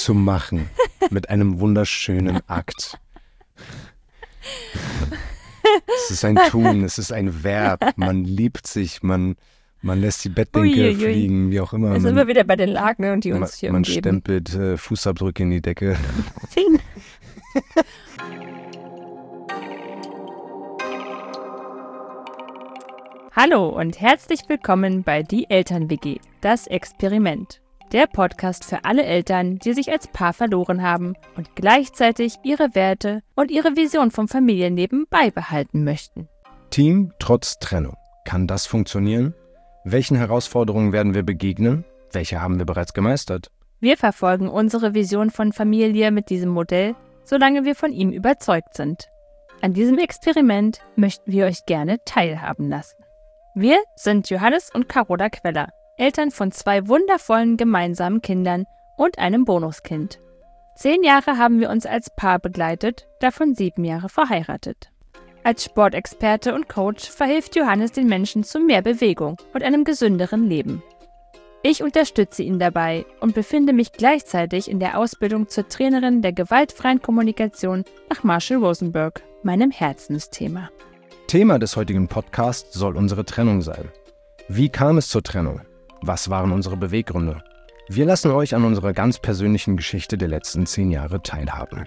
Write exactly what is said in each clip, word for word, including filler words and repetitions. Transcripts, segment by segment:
zu machen mit einem wunderschönen Akt. Es ist ein Tun, es ist ein Verb. Man liebt sich, man, man lässt die Bettdecke Uiuiui. fliegen, wie auch immer. Da sind Man, wir wieder bei den Laken, und die uns man, hier man umgeben. stempelt äh, Fußabdrücke in die Decke. Zing. Hallo und herzlich willkommen bei Die Eltern-W G, das Experiment. Der Podcast für alle Eltern, die sich als Paar verloren haben und gleichzeitig ihre Werte und ihre Vision vom Familienleben beibehalten möchten. Team trotz Trennung. Kann das funktionieren? Welchen Herausforderungen werden wir begegnen? Welche haben wir bereits gemeistert? Wir verfolgen unsere Vision von Familie mit diesem Modell, solange wir von ihm überzeugt sind. An diesem Experiment möchten wir euch gerne teilhaben lassen. Wir sind Johannes und Carola Queller, Eltern von zwei wundervollen gemeinsamen Kindern und einem Bonuskind. Zehn Jahre haben wir uns als Paar begleitet, davon sieben Jahre verheiratet. Als Sportexperte und Coach verhilft Johannes den Menschen zu mehr Bewegung und einem gesünderen Leben. Ich unterstütze ihn dabei und befinde mich gleichzeitig in der Ausbildung zur Trainerin der gewaltfreien Kommunikation nach Marshall Rosenberg, meinem Herzensthema. Thema des heutigen Podcasts soll unsere Trennung sein. Wie kam es zur Trennung? Was waren unsere Beweggründe? Wir lassen euch an unserer ganz persönlichen Geschichte der letzten zehn Jahre teilhaben.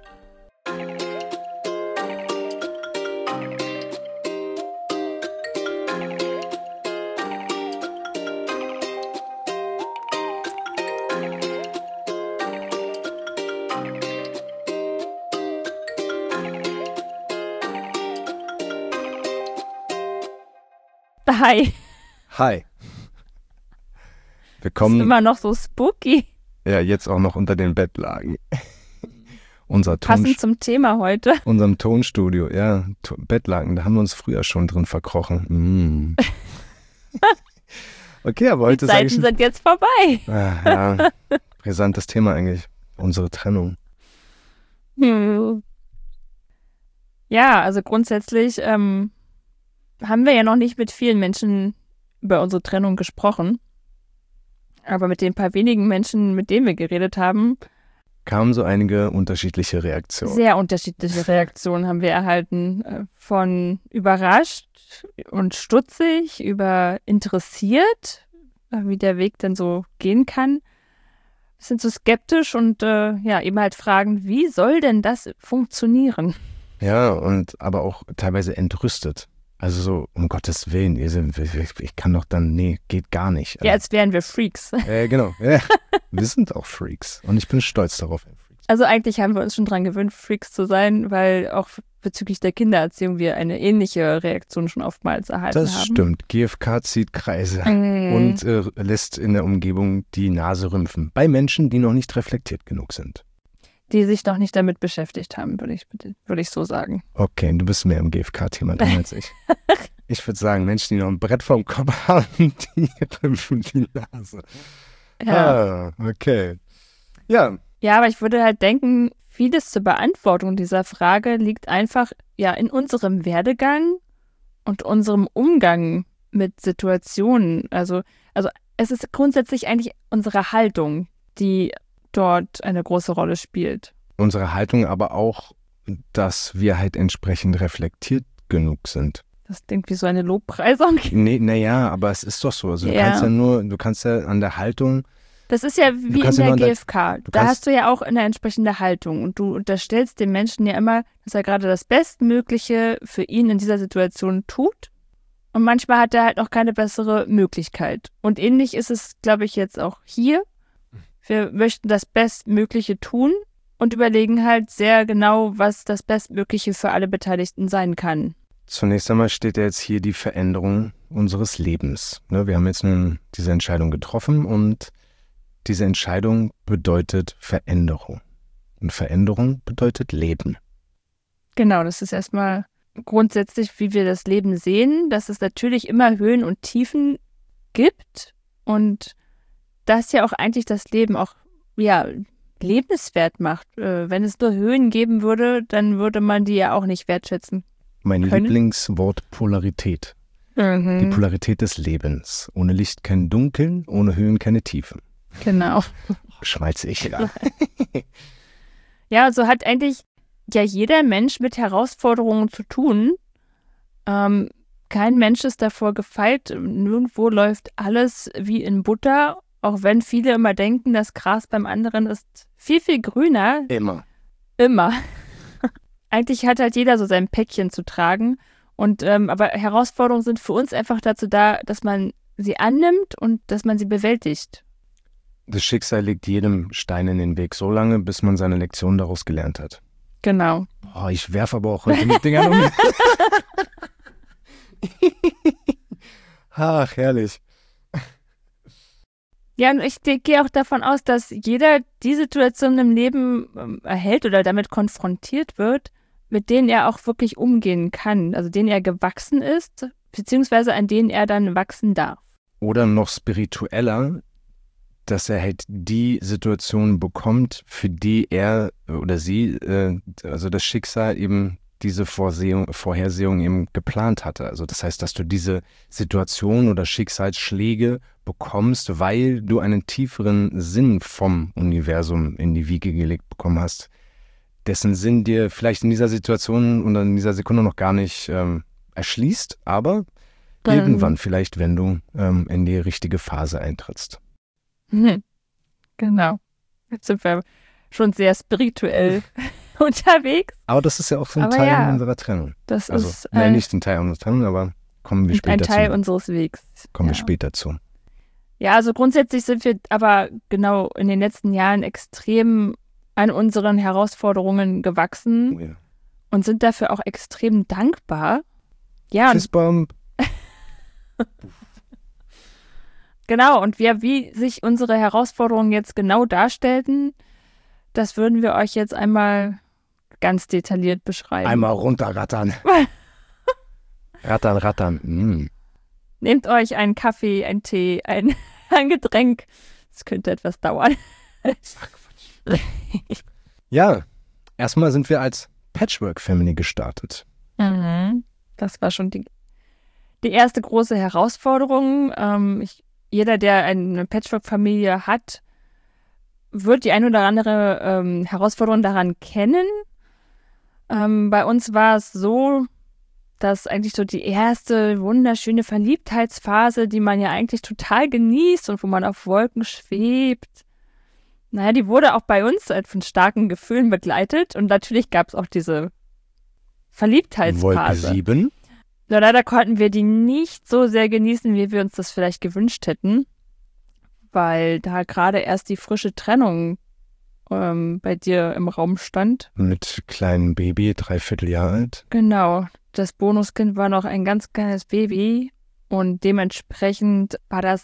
Hi. Hi. Wir Ist kommen immer noch so spooky. ja jetzt auch noch unter den Bettlagen. Unser Ton, Passend zum Thema heute. unserem Tonstudio, ja, to- Bettlaken, da haben wir uns früher schon drin verkrochen. Mm. Okay, aber Die heute sage ich Zeiten sind jetzt vorbei. ah, ja, brisantes Thema eigentlich, unsere Trennung. Hm. Ja, also grundsätzlich ähm, haben wir ja noch nicht mit vielen Menschen über unsere Trennung gesprochen. Aber mit den paar wenigen Menschen, mit denen wir geredet haben, Kamen so einige unterschiedliche Reaktionen. sehr unterschiedliche Reaktionen haben wir erhalten. Äh, Von überrascht und stutzig über interessiert, äh, wie der Weg denn so gehen kann. Sind so skeptisch und äh, ja, eben halt fragen, wie soll denn das funktionieren? Ja, und aber auch teilweise entrüstet. Also so, um Gottes Willen, ihr seid- ich ich kann doch dann, nee, geht gar nicht. Ja, als wären wir Freaks. Äh, genau, ja. Wir sind auch Freaks und ich bin stolz darauf. Freaks. Also eigentlich haben wir uns schon dran gewöhnt, Freaks zu sein, weil auch bezüglich der Kindererziehung wir eine ähnliche Reaktion schon oftmals erhalten Das haben. stimmt, G F K zieht Kreise Mhm. und äh, lässt in der Umgebung die Nase rümpfen. Bei Menschen, die noch nicht reflektiert genug sind. Die sich noch nicht damit beschäftigt haben, würde ich, würde ich so sagen. Okay, du bist mehr im G F K-Thema drin als ich. Ich würde sagen, Menschen, die noch ein Brett vorm Kopf haben, die rümpfen die Nase. Ja. Ah, okay. Ja, ja, aber ich würde halt denken, vieles zur Beantwortung dieser Frage liegt einfach ja in unserem Werdegang und unserem Umgang mit Situationen. Also, also es ist grundsätzlich eigentlich unsere Haltung, die dort eine große Rolle spielt. unsere Haltung aber auch, dass wir halt entsprechend reflektiert genug sind. Das klingt wie so eine Lobpreisung. Nee, naja, aber es ist doch so. Also du Ja. kannst ja nur, du kannst ja an der Haltung, Das ist ja wie in kannst ja der nur an der- G F K. Da kannst- hast du ja auch eine entsprechende Haltung und du unterstellst dem Menschen ja immer, dass er gerade das Bestmögliche für ihn in dieser Situation tut. Und manchmal hat er halt noch keine bessere Möglichkeit. Und ähnlich ist es, glaube ich, jetzt auch hier. Wir möchten das Bestmögliche tun und überlegen halt sehr genau, was das Bestmögliche für alle Beteiligten sein kann. zunächst einmal steht ja jetzt hier die Veränderung unseres Lebens. Ne, wir haben jetzt nun diese Entscheidung getroffen und diese Entscheidung bedeutet Veränderung. Und Veränderung bedeutet Leben. Genau, das ist erstmal grundsätzlich, wie wir das Leben sehen, dass es natürlich immer Höhen und Tiefen gibt und das ja auch eigentlich das Leben auch ja, lebenswert macht. Äh, wenn es nur Höhen geben würde, dann würde man die ja auch nicht wertschätzen. Mein Können- Lieblingswort Polarität. Die Mhm. Polarität des Lebens. Ohne Licht kein Dunkeln, ohne Höhen keine Tiefen. Genau. Schmalzig. Ja. Ja, so hat eigentlich ja jeder Mensch mit Herausforderungen zu tun. Ähm, kein Mensch ist davor gefeit. Nirgendwo läuft alles wie in Butter. Auch wenn viele immer denken, das Gras beim anderen ist viel, viel grüner. Immer. Immer. Eigentlich hat halt jeder so sein Päckchen zu tragen. Und ähm, aber Herausforderungen sind für uns einfach dazu da, dass man sie annimmt und dass man sie bewältigt. Das Schicksal legt jedem Stein in den Weg, so lange, bis man seine Lektion daraus gelernt hat. Genau. Oh, ich werfe aber auch heute mit Dingern um. Ach, herrlich. Ja, und ich gehe auch davon aus, dass jeder die Situation im Leben ähm, erhält oder damit konfrontiert wird, mit denen er auch wirklich umgehen kann, also denen er gewachsen ist, beziehungsweise an denen er dann wachsen darf. Oder noch spiritueller, dass er halt die Situation bekommt, für die er oder sie, äh, also das Schicksal eben diese Vorsehung, Vorhersehung eben geplant hatte. Also das heißt, dass du diese Situation oder Schicksalsschläge bekommst, weil du einen tieferen Sinn vom Universum in die Wiege gelegt bekommen hast, dessen Sinn dir vielleicht in dieser Situation oder in dieser Sekunde noch gar nicht ähm, erschließt, aber ähm. irgendwann vielleicht, wenn du ähm, in die richtige Phase eintrittst. Hm. Genau. Jetzt sind wir schon sehr spirituell unterwegs. Aber das ist ja auch so ein aber Teil ja, unserer Trennung. Das also, ist nein, äh, nicht ein Teil unserer Trennung, aber kommen wir später zu. Ein Teil zu. unseres Wegs. Kommen ja. wir später zu. Ja, also grundsätzlich sind wir aber genau in den letzten Jahren extrem an unseren Herausforderungen gewachsen Oh ja. und sind dafür auch extrem dankbar. Ja, Fistbump. Genau, und wir, wie sich unsere Herausforderungen jetzt genau darstellten, das würden wir euch jetzt einmal ganz detailliert beschreiben. Einmal runterrattern. rattern, rattern. Mm. Nehmt euch einen Kaffee, einen Tee, ein, ein Getränk. Das könnte etwas dauern. Ach, ja, erstmal sind wir als Patchwork-Family gestartet. Mhm. Das war schon die, die erste große Herausforderung. Ähm, ich Jeder, der eine Patchwork-Familie hat, wird die ein oder andere ähm, Herausforderung daran kennen. Ähm, bei uns war es so, dass eigentlich so die erste wunderschöne Verliebtheitsphase, die man ja eigentlich total genießt und wo man auf Wolken schwebt, naja, die wurde auch bei uns halt von starken Gefühlen begleitet. Und natürlich gab es auch diese Verliebtheitsphase. Wolke sieben. Ja, leider konnten wir die nicht so sehr genießen, wie wir uns das vielleicht gewünscht hätten, weil da gerade erst die frische Trennung ähm, bei dir im Raum stand. Mit kleinem Baby, dreiviertel Jahr alt. Genau, das Bonuskind war noch ein ganz kleines Baby und dementsprechend war das,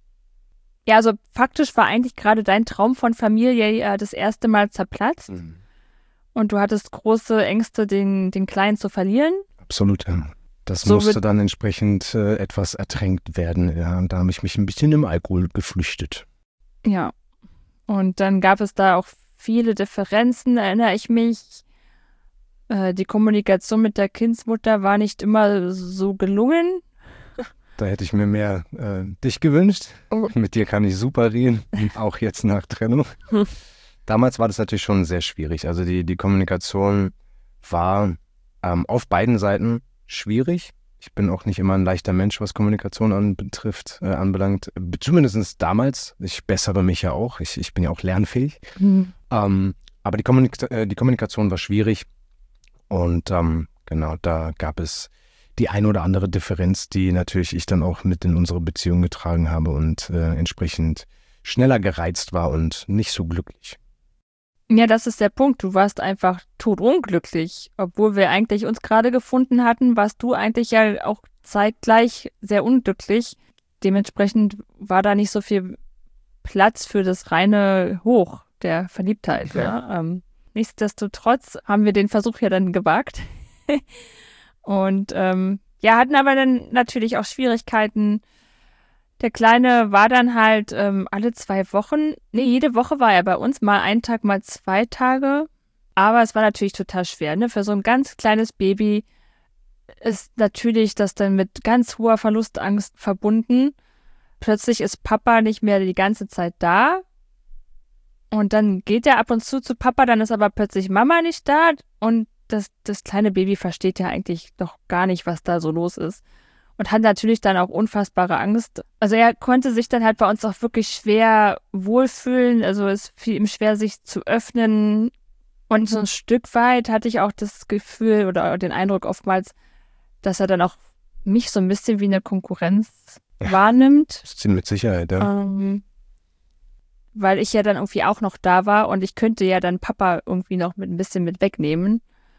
ja, also faktisch war eigentlich gerade dein Traum von Familie ja das erste Mal zerplatzt Mhm. und du hattest große Ängste, den, den Kleinen zu verlieren. Absolut, ja. Das So musste wird- dann entsprechend äh, etwas ertränkt werden. Ja, und da habe ich mich ein bisschen im Alkohol geflüchtet. Ja, und dann gab es da auch viele Differenzen, erinnere ich mich. Äh, die Kommunikation mit der Kindsmutter war nicht immer so gelungen. Da hätte ich mir mehr äh, dich gewünscht. Oh. Mit dir kann ich super reden, auch jetzt nach Trennung. Hm. Damals war das natürlich schon sehr schwierig. Also die, die Kommunikation war ähm, auf beiden Seiten schwierig. Ich bin auch nicht immer ein leichter Mensch, was Kommunikation anbetrifft, äh, anbelangt. Zumindest damals. Ich bessere mich ja auch. Ich, ich bin ja auch lernfähig. Hm. Ähm, aber die, Kommunik- äh, die Kommunikation war schwierig. Und ähm, genau, da gab es die ein oder andere Differenz, die natürlich ich dann auch mit in unsere Beziehung getragen habe und äh, entsprechend schneller gereizt war und nicht so glücklich. Ja, das ist der Punkt. Du warst einfach todunglücklich. Obwohl wir eigentlich uns gerade gefunden hatten, warst du eigentlich ja auch zeitgleich sehr unglücklich. Dementsprechend war da nicht so viel Platz für das reine Hoch der Verliebtheit. Ja. Ja. Ähm, nichtsdestotrotz haben wir den Versuch ja dann gewagt. Und ähm, ja, hatten aber dann natürlich auch Schwierigkeiten. Der Kleine war dann halt ähm, alle zwei Wochen, nee, jede Woche war er bei uns, mal einen Tag, mal zwei Tage. Aber es war natürlich total schwer, ne? Für so ein ganz kleines Baby ist natürlich das dann mit ganz hoher Verlustangst verbunden. Plötzlich ist Papa nicht mehr die ganze Zeit da. Und dann geht er ab und zu zu Papa, dann ist aber plötzlich Mama nicht da und das, das kleine Baby versteht ja eigentlich noch gar nicht, was da so los ist. Und hat natürlich dann auch unfassbare Angst. Also er konnte sich dann halt bei uns auch wirklich schwer wohlfühlen. Also es fiel ihm schwer, sich zu öffnen. Und so ein Stück weit hatte ich auch das Gefühl oder den Eindruck oftmals, dass er dann auch mich so ein bisschen wie eine Konkurrenz ja, wahrnimmt. Das ist mit Sicherheit, ja. Ähm, weil ich ja dann irgendwie auch noch da war und ich könnte ja dann Papa irgendwie noch mit ein bisschen mit wegnehmen.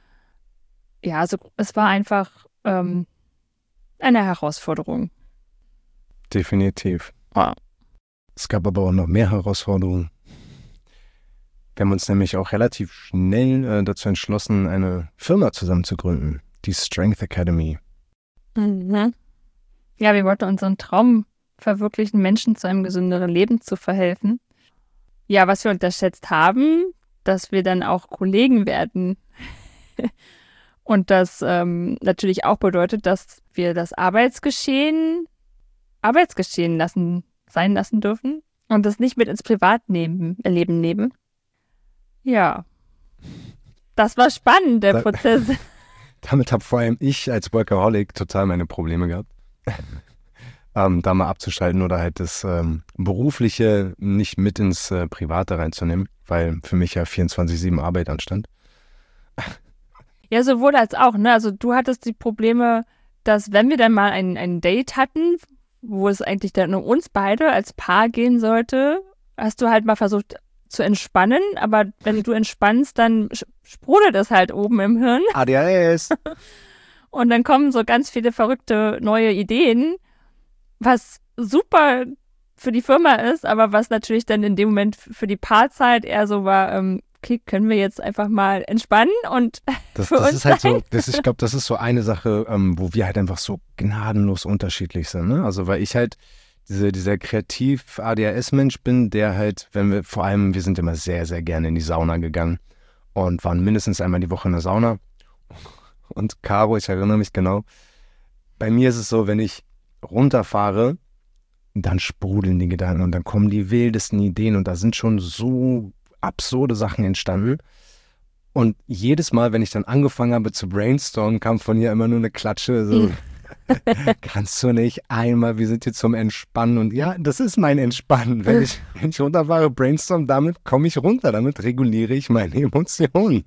Ja, also es war einfach ähm, eine Herausforderung. Definitiv. Ja. Es gab aber auch noch mehr Herausforderungen. Wir haben uns nämlich auch relativ schnell äh, dazu entschlossen, eine Firma zusammen zu gründen, die Strength Academy. Mhm. Ja, wir wollten unseren Traum verwirklichen, Menschen zu einem gesünderen Leben zu verhelfen. Ja, was wir unterschätzt haben, dass wir dann auch Kollegen werden. Und das ähm, natürlich auch bedeutet, dass wir das Arbeitsgeschehen Arbeitsgeschehen lassen, sein lassen dürfen und das nicht mit ins Privatleben Leben nehmen. Ja, das war spannend, der da, Prozess. Damit habe vor allem ich als Workaholic total meine Probleme gehabt, ähm, da mal abzuschalten oder halt das ähm, Berufliche nicht mit ins äh, Private reinzunehmen, weil für mich ja vierundzwanzig sieben Arbeit anstand. Ja, sowohl als auch, ne? Also du hattest die Probleme, dass wenn wir dann mal ein, ein Date hatten, wo es eigentlich dann um uns beide als Paar gehen sollte, hast du halt mal versucht zu entspannen, aber wenn du entspannst, dann sprudelt es halt oben im Hirn. A D H S. Und dann kommen so ganz viele verrückte neue Ideen, was super für die Firma ist, aber was natürlich dann in dem Moment für die Paarzeit eher so war, ähm, okay, können wir jetzt einfach mal entspannen und das, für das uns ist halt sein? so, das ist, ich glaube, das ist so eine Sache, ähm, wo wir halt einfach so gnadenlos unterschiedlich sind, ne? Also weil ich halt diese, dieser Kreativ-A D H S-Mensch bin, der halt, wenn wir, vor allem, wir sind immer sehr, sehr gerne in die Sauna gegangen und waren mindestens einmal die Woche in der Sauna. Und Caro, ich erinnere mich genau, bei mir ist es so, wenn ich runterfahre, dann sprudeln die Gedanken und dann kommen die wildesten Ideen und da sind schon so absurde Sachen entstanden. Und jedes Mal, wenn ich dann angefangen habe zu brainstormen, kam von ihr immer nur eine Klatsche, so, kannst du nicht einmal, wir sind hier zum Entspannen. Und ja, das ist mein Entspannen. Wenn ich, wenn ich runterfahre, brainstorm, damit komme ich runter, damit reguliere ich meine Emotionen.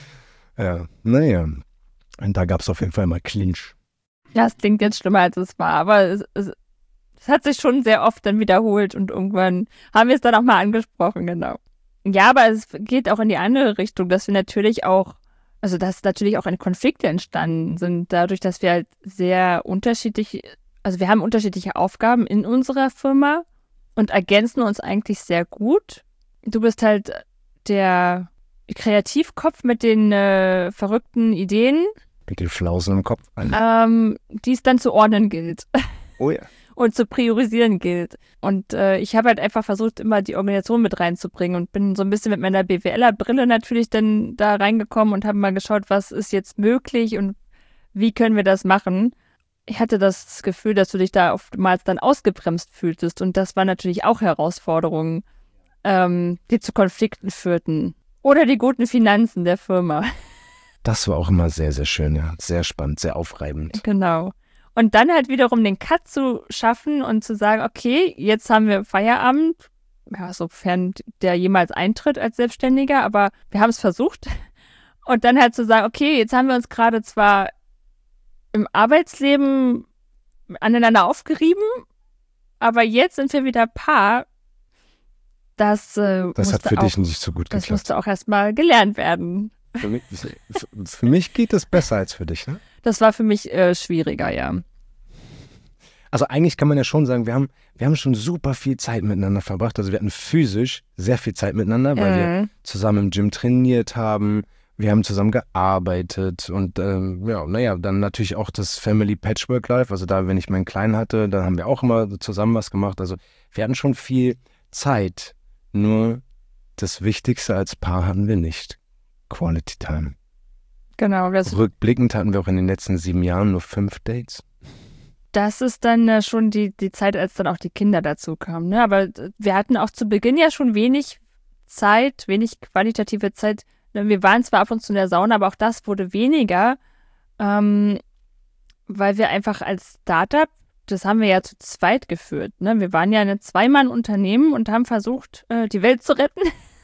Ja, naja. Und da gab es auf jeden Fall mal Clinch. Ja, es klingt jetzt schlimmer, als es war, aber es, es, es hat sich schon sehr oft dann wiederholt und irgendwann haben wir es dann auch mal angesprochen, genau. Ja, aber es geht auch in die andere Richtung, dass wir natürlich auch, also dass natürlich auch Konflikte entstanden sind, dadurch, dass wir halt sehr unterschiedlich, also wir haben unterschiedliche Aufgaben in unserer Firma und ergänzen uns eigentlich sehr gut. Du bist halt der Kreativkopf mit den äh, verrückten Ideen. Mit den Flausen im Kopf. Ähm, die es dann zu ordnen gilt. Oh ja. Und zu priorisieren gilt. Und äh, ich habe halt einfach versucht, immer die Organisation mit reinzubringen und bin so ein bisschen mit meiner B W L-Brille natürlich dann da reingekommen und habe mal geschaut, was ist jetzt möglich und wie können wir das machen. Ich hatte das Gefühl, dass du dich da oftmals dann ausgebremst fühltest und das waren natürlich auch Herausforderungen, ähm, die zu Konflikten führten. Oder die guten Finanzen der Firma. Das war auch immer sehr, sehr schön, ja. Sehr spannend, sehr aufreibend. Genau. Und dann halt wiederum den Cut zu schaffen und zu sagen, okay, jetzt haben wir Feierabend, ja, sofern der jemals eintritt als Selbstständiger, aber wir haben es versucht. Und dann halt zu sagen, okay, jetzt haben wir uns gerade zwar im Arbeitsleben aneinander aufgerieben, aber jetzt sind wir wieder Paar. Das, äh, das hat für auch, dich nicht so gut geklappt. Das musste auch erstmal gelernt werden. Für mich, für mich geht es besser als für dich, ne? Das war für mich äh, schwieriger, ja. Also eigentlich kann man ja schon sagen, wir haben, wir haben schon super viel Zeit miteinander verbracht. Also wir hatten physisch sehr viel Zeit miteinander, weil äh. wir zusammen im Gym trainiert haben. Wir haben zusammen gearbeitet und ähm, ja, naja, dann natürlich auch das Family Patchwork Life. Also da, wenn ich meinen Kleinen hatte, dann haben wir auch immer zusammen was gemacht. Also wir hatten schon viel Zeit. Nur das Wichtigste als Paar hatten wir nicht. Quality Time. Genau. Das Rückblickend hatten wir auch in den letzten sieben Jahren nur fünf Dates. Das ist dann äh, schon die, die Zeit, als dann auch die Kinder dazu kamen. Ne? Aber wir hatten auch zu Beginn ja schon wenig Zeit, wenig qualitative Zeit. Wir waren zwar ab und zu in der Sauna, aber auch das wurde weniger, ähm, weil wir einfach als Startup, das haben wir ja zu zweit geführt. Ne? Wir waren ja ein Zweimann-Unternehmen und haben versucht, äh, die Welt zu retten.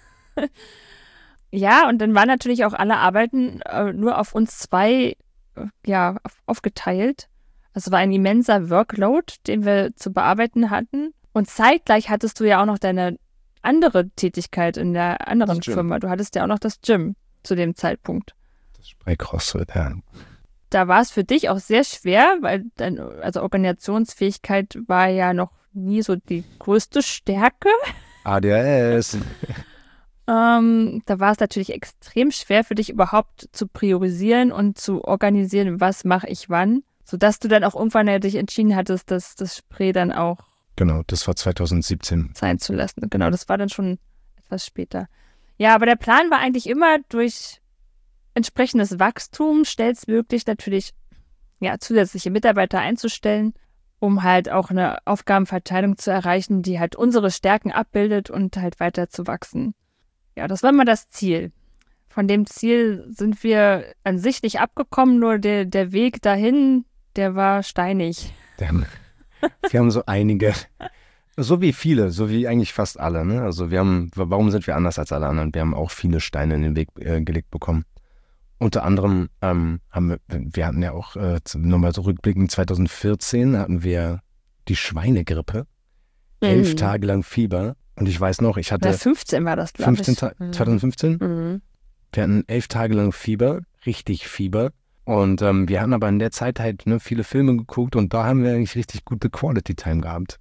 Ja, und dann waren natürlich auch alle Arbeiten äh, nur auf uns zwei äh, ja, auf, aufgeteilt. Also es war ein immenser Workload, den wir zu bearbeiten hatten. Und zeitgleich hattest du ja auch noch deine andere Tätigkeit in der anderen Firma. Du hattest ja auch noch das Gym zu dem Zeitpunkt. Das Spraycrossfit, ja. Da war es für dich auch sehr schwer, weil deine also Organisationsfähigkeit war ja noch nie so die größte Stärke. A D H S. Ähm, da war es natürlich extrem schwer für dich überhaupt zu priorisieren und zu organisieren, was mache ich wann, sodass du dann auch irgendwann ja dich entschieden hattest, dass das Spray dann auch Genau, das war zwanzig siebzehn. Sein zu lassen. Genau, das war dann schon etwas später. Ja, aber der Plan war eigentlich immer durch entsprechendes Wachstum schnellstmöglich natürlich ja, zusätzliche Mitarbeiter einzustellen, um halt auch eine Aufgabenverteilung zu erreichen, die halt unsere Stärken abbildet und halt weiter zu wachsen. Ja, das war immer das Ziel. Von dem Ziel sind wir an sich nicht abgekommen, nur der, der Weg dahin, der war steinig. Damn. Wir haben so einige, so wie viele, so wie eigentlich fast alle. Ne? Also wir haben, warum sind wir anders als alle anderen? Wir haben auch viele Steine in den Weg äh, gelegt bekommen. Unter anderem ähm, haben wir, wir hatten ja auch, äh, nochmal so rückblickend, zwanzig vierzehn hatten wir die Schweinegrippe, mhm. elf Tage lang Fieber. Und ich weiß noch, ich hatte... Ja, fünfzehn war das, glaube ich. fünfzehn Ta- mhm. zwanzig fünfzehn? Mhm. Wir hatten elf Tage lang Fieber, richtig Fieber. Und ähm, wir haben aber in der Zeit halt ne, viele Filme geguckt und da haben wir eigentlich richtig gute Quality Time gehabt.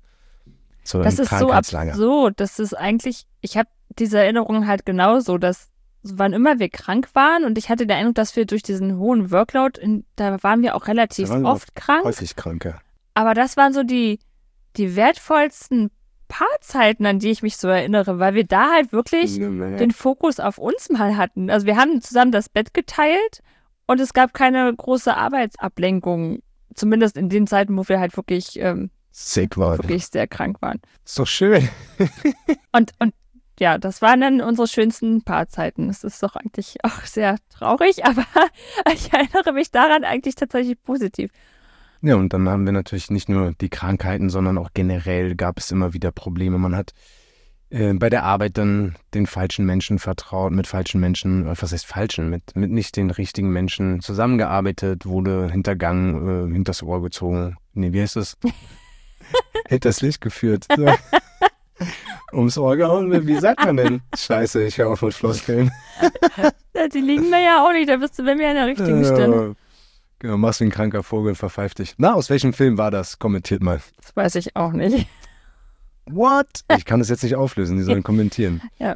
So das ist so absurd. Das ist eigentlich, ich habe diese Erinnerung halt genauso, dass wann immer wir krank waren und ich hatte den Eindruck, dass wir durch diesen hohen Workload, in, da waren wir auch relativ waren oft wir krank. Häufig krank, ja. Aber das waren so die, die wertvollsten Paarzeiten, an die ich mich so erinnere, weil wir da halt wirklich Nee. den Fokus auf uns mal hatten. Also wir haben zusammen das Bett geteilt und es gab keine große Arbeitsablenkung, zumindest in den Zeiten, wo wir halt wirklich, ähm, Sick waren. wirklich sehr krank waren. Ist doch schön. Und, und ja, das waren dann unsere schönsten Paarzeiten. Es ist doch eigentlich auch sehr traurig, aber ich erinnere mich daran eigentlich tatsächlich positiv. Ja, und dann haben wir natürlich nicht nur die Krankheiten, sondern auch generell gab es immer wieder Probleme. Man hat äh, bei der Arbeit dann den falschen Menschen vertraut, mit falschen Menschen, äh, was heißt falschen, mit, mit nicht den richtigen Menschen zusammengearbeitet, wurde hintergangen, äh, hinters Ohr gezogen. Nee, wie heißt das? Hinters Licht geführt. So. Ums Ohr gehauen, wie sagt man denn? Scheiße, ich höre auf mit Floskeln. Ja, die liegen mir ja auch nicht, da bist du bei mir an der richtigen Stelle. Genau, machst wie ein kranker Vogel, verpfeift dich. Na, aus welchem Film war das? Kommentiert mal. Das weiß ich auch nicht. What? Ich kann das jetzt nicht auflösen, die sollen kommentieren. Ja.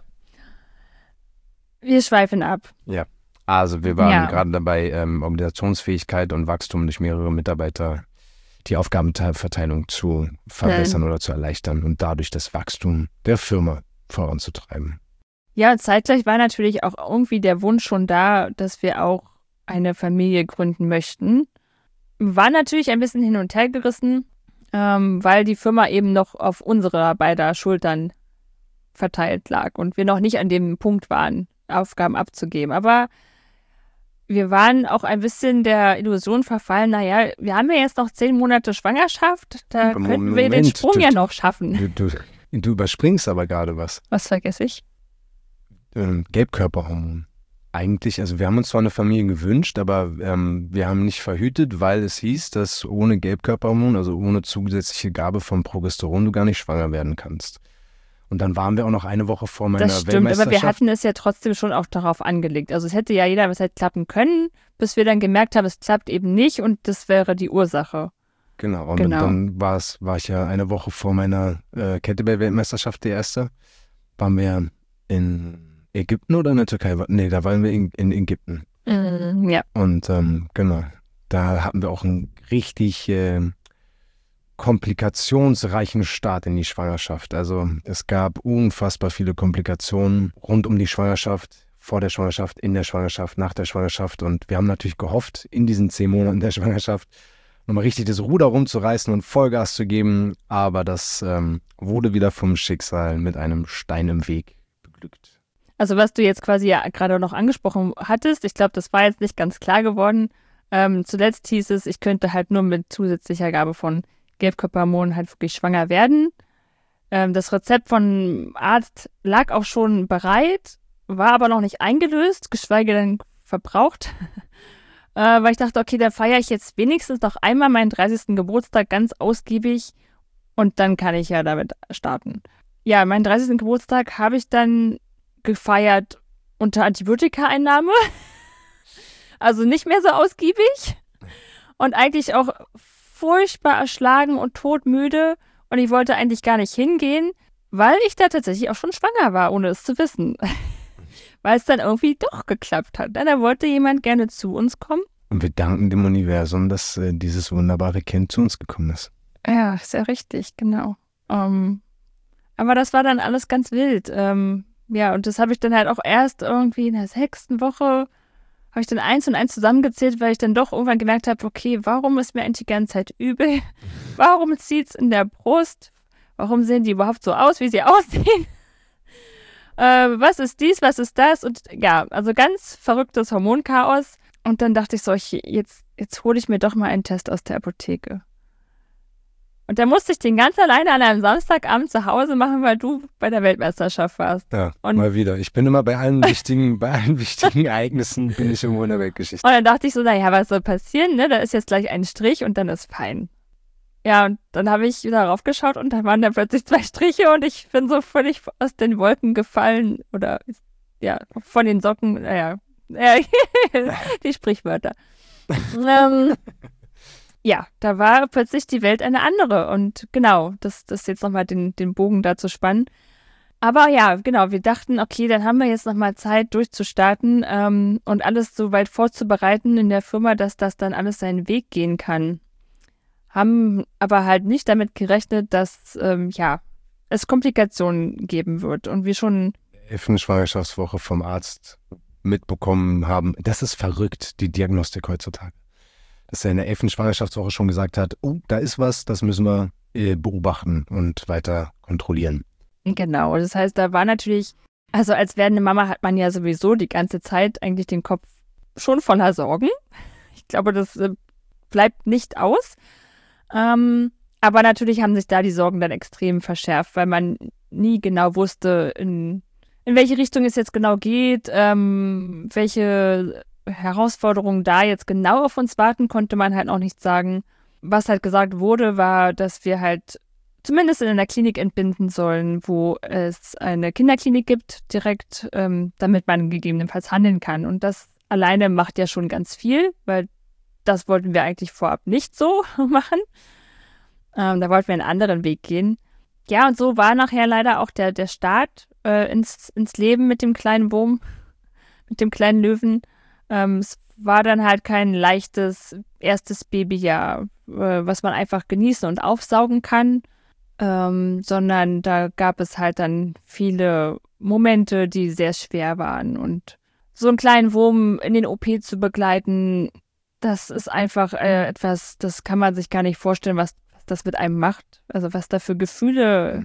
Wir schweifen ab. Ja, also wir waren Ja. gerade dabei, ähm, Organisationsfähigkeit und Wachstum durch mehrere Mitarbeiter, die Aufgabenverteilung zu verbessern oder zu erleichtern und dadurch das Wachstum der Firma voranzutreiben. Ja, und zeitgleich war natürlich auch irgendwie der Wunsch schon da, dass wir auch eine Familie gründen möchten. War natürlich ein bisschen hin und her gerissen, ähm, weil die Firma eben noch auf unserer beider Schultern verteilt lag und wir noch nicht an dem Punkt waren, Aufgaben abzugeben. Aber wir waren auch ein bisschen der Illusion verfallen, naja, wir haben ja jetzt noch zehn Monate Schwangerschaft, da Moment, könnten wir den Sprung du, ja noch schaffen. Du, du, du überspringst aber gerade was. Was vergesse ich? Ähm, Gelbkörperhormon. Eigentlich, also wir haben uns zwar eine Familie gewünscht, aber ähm, wir haben nicht verhütet, weil es hieß, dass ohne Gelbkörperhormon, also ohne zusätzliche Gabe von Progesteron, du gar nicht schwanger werden kannst. Und dann waren wir auch noch eine Woche vor meiner Das stimmt, aber wir Weltmeisterschaft. hatten es ja trotzdem schon auch darauf angelegt. Also es hätte ja jeder was halt klappen können, bis wir dann gemerkt haben, es klappt eben nicht und das wäre die Ursache. Genau, und Genau. dann war es, war ich ja eine Woche vor meiner äh, Kettlebell-Weltmeisterschaft, die erste, waren wir in Ägypten oder in der Türkei? Nee, da waren wir in, in Ägypten. Mhm, ja. Und ähm, genau, da hatten wir auch einen richtig äh, komplikationsreichen Start in die Schwangerschaft. Also es gab unfassbar viele Komplikationen rund um die Schwangerschaft, vor der Schwangerschaft, in der Schwangerschaft, nach der Schwangerschaft. Und wir haben natürlich gehofft, in diesen zehn Monaten der Schwangerschaft nochmal richtig das Ruder rumzureißen und Vollgas zu geben. Aber das ähm, wurde wieder vom Schicksal mit einem Stein im Weg beglückt. Also was du jetzt quasi ja gerade noch angesprochen hattest, ich glaube, das war jetzt nicht ganz klar geworden. Ähm, zuletzt hieß es, ich könnte halt nur mit zusätzlicher Gabe von Gelbkörperhormonen halt wirklich schwanger werden. Ähm, das Rezept von Arzt lag auch schon bereit, war aber noch nicht eingelöst, geschweige denn verbraucht. äh, weil ich dachte, okay, da feiere ich jetzt wenigstens noch einmal meinen dreißigsten Geburtstag ganz ausgiebig und dann kann ich ja damit starten. Ja, meinen dreißigsten Geburtstag habe ich dann gefeiert unter Antibiotika-Einnahme. Also nicht mehr so ausgiebig und eigentlich auch furchtbar erschlagen und todmüde. Und ich wollte eigentlich gar nicht hingehen, weil ich da tatsächlich auch schon schwanger war, ohne es zu wissen. Weil es dann irgendwie doch geklappt hat. Da wollte jemand gerne zu uns kommen. Und wir danken dem Universum, dass äh, dieses wunderbare Kind zu uns gekommen ist. Ja, ist ja richtig, genau. Um, aber das war dann alles ganz wild. Um, ja, und das habe ich dann halt auch erst irgendwie in der sechsten Woche, habe ich dann eins und eins zusammengezählt, weil ich dann doch irgendwann gemerkt habe, okay, warum ist mir eigentlich die ganze Zeit übel? Warum zieht es in der Brust? Warum sehen die überhaupt so aus, wie sie aussehen? äh, was ist dies, was ist das? Und ja, also ganz verrücktes Hormonchaos. Und dann dachte ich so, ich, jetzt, jetzt hole ich mir doch mal einen Test aus der Apotheke. Und dann musste ich den ganz alleine an einem Samstagabend zu Hause machen, weil du bei der Weltmeisterschaft warst. Ja, und mal wieder. Ich bin immer bei allen wichtigen, bei allen wichtigen Ereignissen bin ich irgendwo in der Weltgeschichte. Und dann dachte ich so, naja, was soll passieren, ne? Da ist jetzt gleich ein Strich und dann ist fein. Ja, und dann habe ich wieder raufgeschaut und da waren dann plötzlich zwei Striche und ich bin so völlig aus den Wolken gefallen oder, ja, von den Socken, naja, ja, die Sprichwörter. ähm, Ja, da war plötzlich die Welt eine andere und genau, das, das jetzt nochmal den, den Bogen da zu spannen. Aber ja, genau, wir dachten, okay, dann haben wir jetzt nochmal Zeit durchzustarten ähm, und alles so weit vorzubereiten in der Firma, dass das dann alles seinen Weg gehen kann. Haben aber halt nicht damit gerechnet, dass ähm, ja, es Komplikationen geben wird und wir schon elften Schwangerschaftswoche vom Arzt mitbekommen haben. Das ist verrückt, die Diagnostik heutzutage. Dass er in der elften Schwangerschaftswoche schon gesagt hat, oh, da ist was, das müssen wir äh, beobachten und weiter kontrollieren. Genau, das heißt, da war natürlich, also als werdende Mama hat man ja sowieso die ganze Zeit eigentlich den Kopf schon voller Sorgen. Ich glaube, das äh, bleibt nicht aus. Ähm, aber natürlich haben sich da die Sorgen dann extrem verschärft, weil man nie genau wusste, in, in welche Richtung es jetzt genau geht, ähm, welche Herausforderungen da jetzt genau auf uns warten, konnte man halt auch nicht sagen. Was halt gesagt wurde, war, dass wir halt zumindest in einer Klinik entbinden sollen, wo es eine Kinderklinik gibt, direkt, ähm, damit man gegebenenfalls handeln kann. Und das alleine macht ja schon ganz viel, weil das wollten wir eigentlich vorab nicht so machen. Ähm, da wollten wir einen anderen Weg gehen. Ja, und so war nachher leider auch der, der Start äh, ins, ins Leben mit dem kleinen Wurm, mit dem kleinen Löwen. Ähm, es war dann halt kein leichtes erstes Babyjahr, äh, was man einfach genießen und aufsaugen kann, ähm, sondern da gab es halt dann viele Momente, die sehr schwer waren. Und so einen kleinen Wurm in den O P zu begleiten, das ist einfach äh, etwas, das kann man sich gar nicht vorstellen, was, was das mit einem macht. Also was da für Gefühle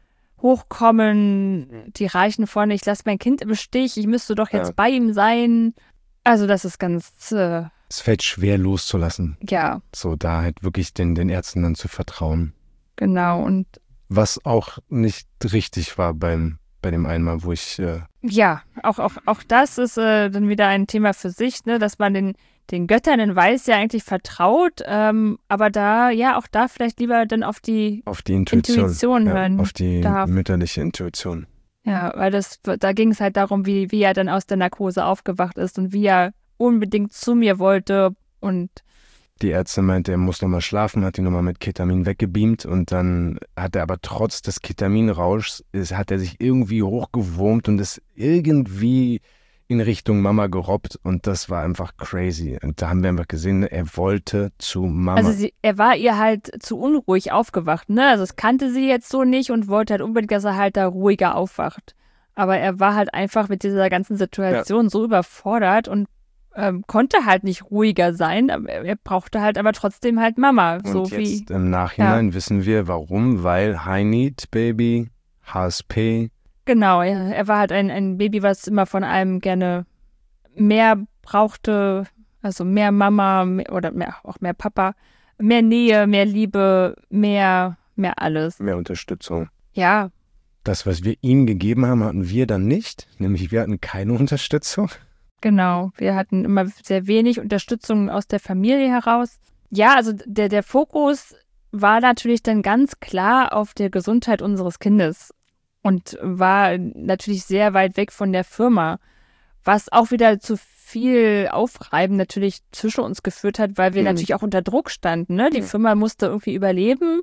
hochkommen, die reichen vorne, ich lasse mein Kind im Stich, ich müsste doch jetzt ja. bei ihm sein. Also das ist ganz... Äh, es fällt schwer loszulassen. Ja. So, da halt wirklich den, den Ärzten dann zu vertrauen. Genau, und... Was auch nicht richtig war beim, bei dem einmal, wo ich... Äh ja, auch, auch, auch das ist äh, dann wieder ein Thema für sich, ne, dass man den, den Göttern in Weiß ja eigentlich vertraut, ähm, aber da, ja, auch da vielleicht lieber dann auf die, auf die Intuition, Intuition hören. Ja, auf die darf. mütterliche Intuition. Ja, weil das, da ging es halt darum, wie, wie er dann aus der Narkose aufgewacht ist und wie er unbedingt zu mir wollte. Und die Ärztin meinte, er muss nochmal schlafen, hat ihn nochmal mit Ketamin weggebeamt und dann hat er aber trotz des Ketaminrauschs, ist, hat er sich irgendwie hochgewurmt und ist irgendwie in Richtung Mama gerobbt und das war einfach crazy. Und da haben wir einfach gesehen, er wollte zu Mama. Also sie, er war ihr halt zu unruhig aufgewacht, ne? Also es kannte sie jetzt so nicht und wollte halt unbedingt, dass er halt da ruhiger aufwacht. Aber er war halt einfach mit dieser ganzen Situation ja. so überfordert und ähm, konnte halt nicht ruhiger sein. Aber er brauchte halt aber trotzdem halt Mama. Und so jetzt wie, im Nachhinein ja. wissen wir, warum, weil High Need Baby, H S P, Genau, ja. Er war halt ein, ein Baby, was immer von einem gerne mehr brauchte, also mehr Mama mehr, oder mehr, auch mehr Papa, mehr Nähe, mehr Liebe, mehr, mehr alles. Mehr Unterstützung. Ja. Das, was wir ihm gegeben haben, hatten wir dann nicht. Nämlich wir hatten keine Unterstützung. Genau, wir hatten immer sehr wenig Unterstützung aus der Familie heraus. Ja, also der, der Fokus war natürlich dann ganz klar auf der Gesundheit unseres Kindes und war natürlich sehr weit weg von der Firma, was auch wieder zu viel Aufreiben natürlich zwischen uns geführt hat, weil wir mhm. natürlich auch unter Druck standen. Ne? Die mhm. Firma musste irgendwie überleben.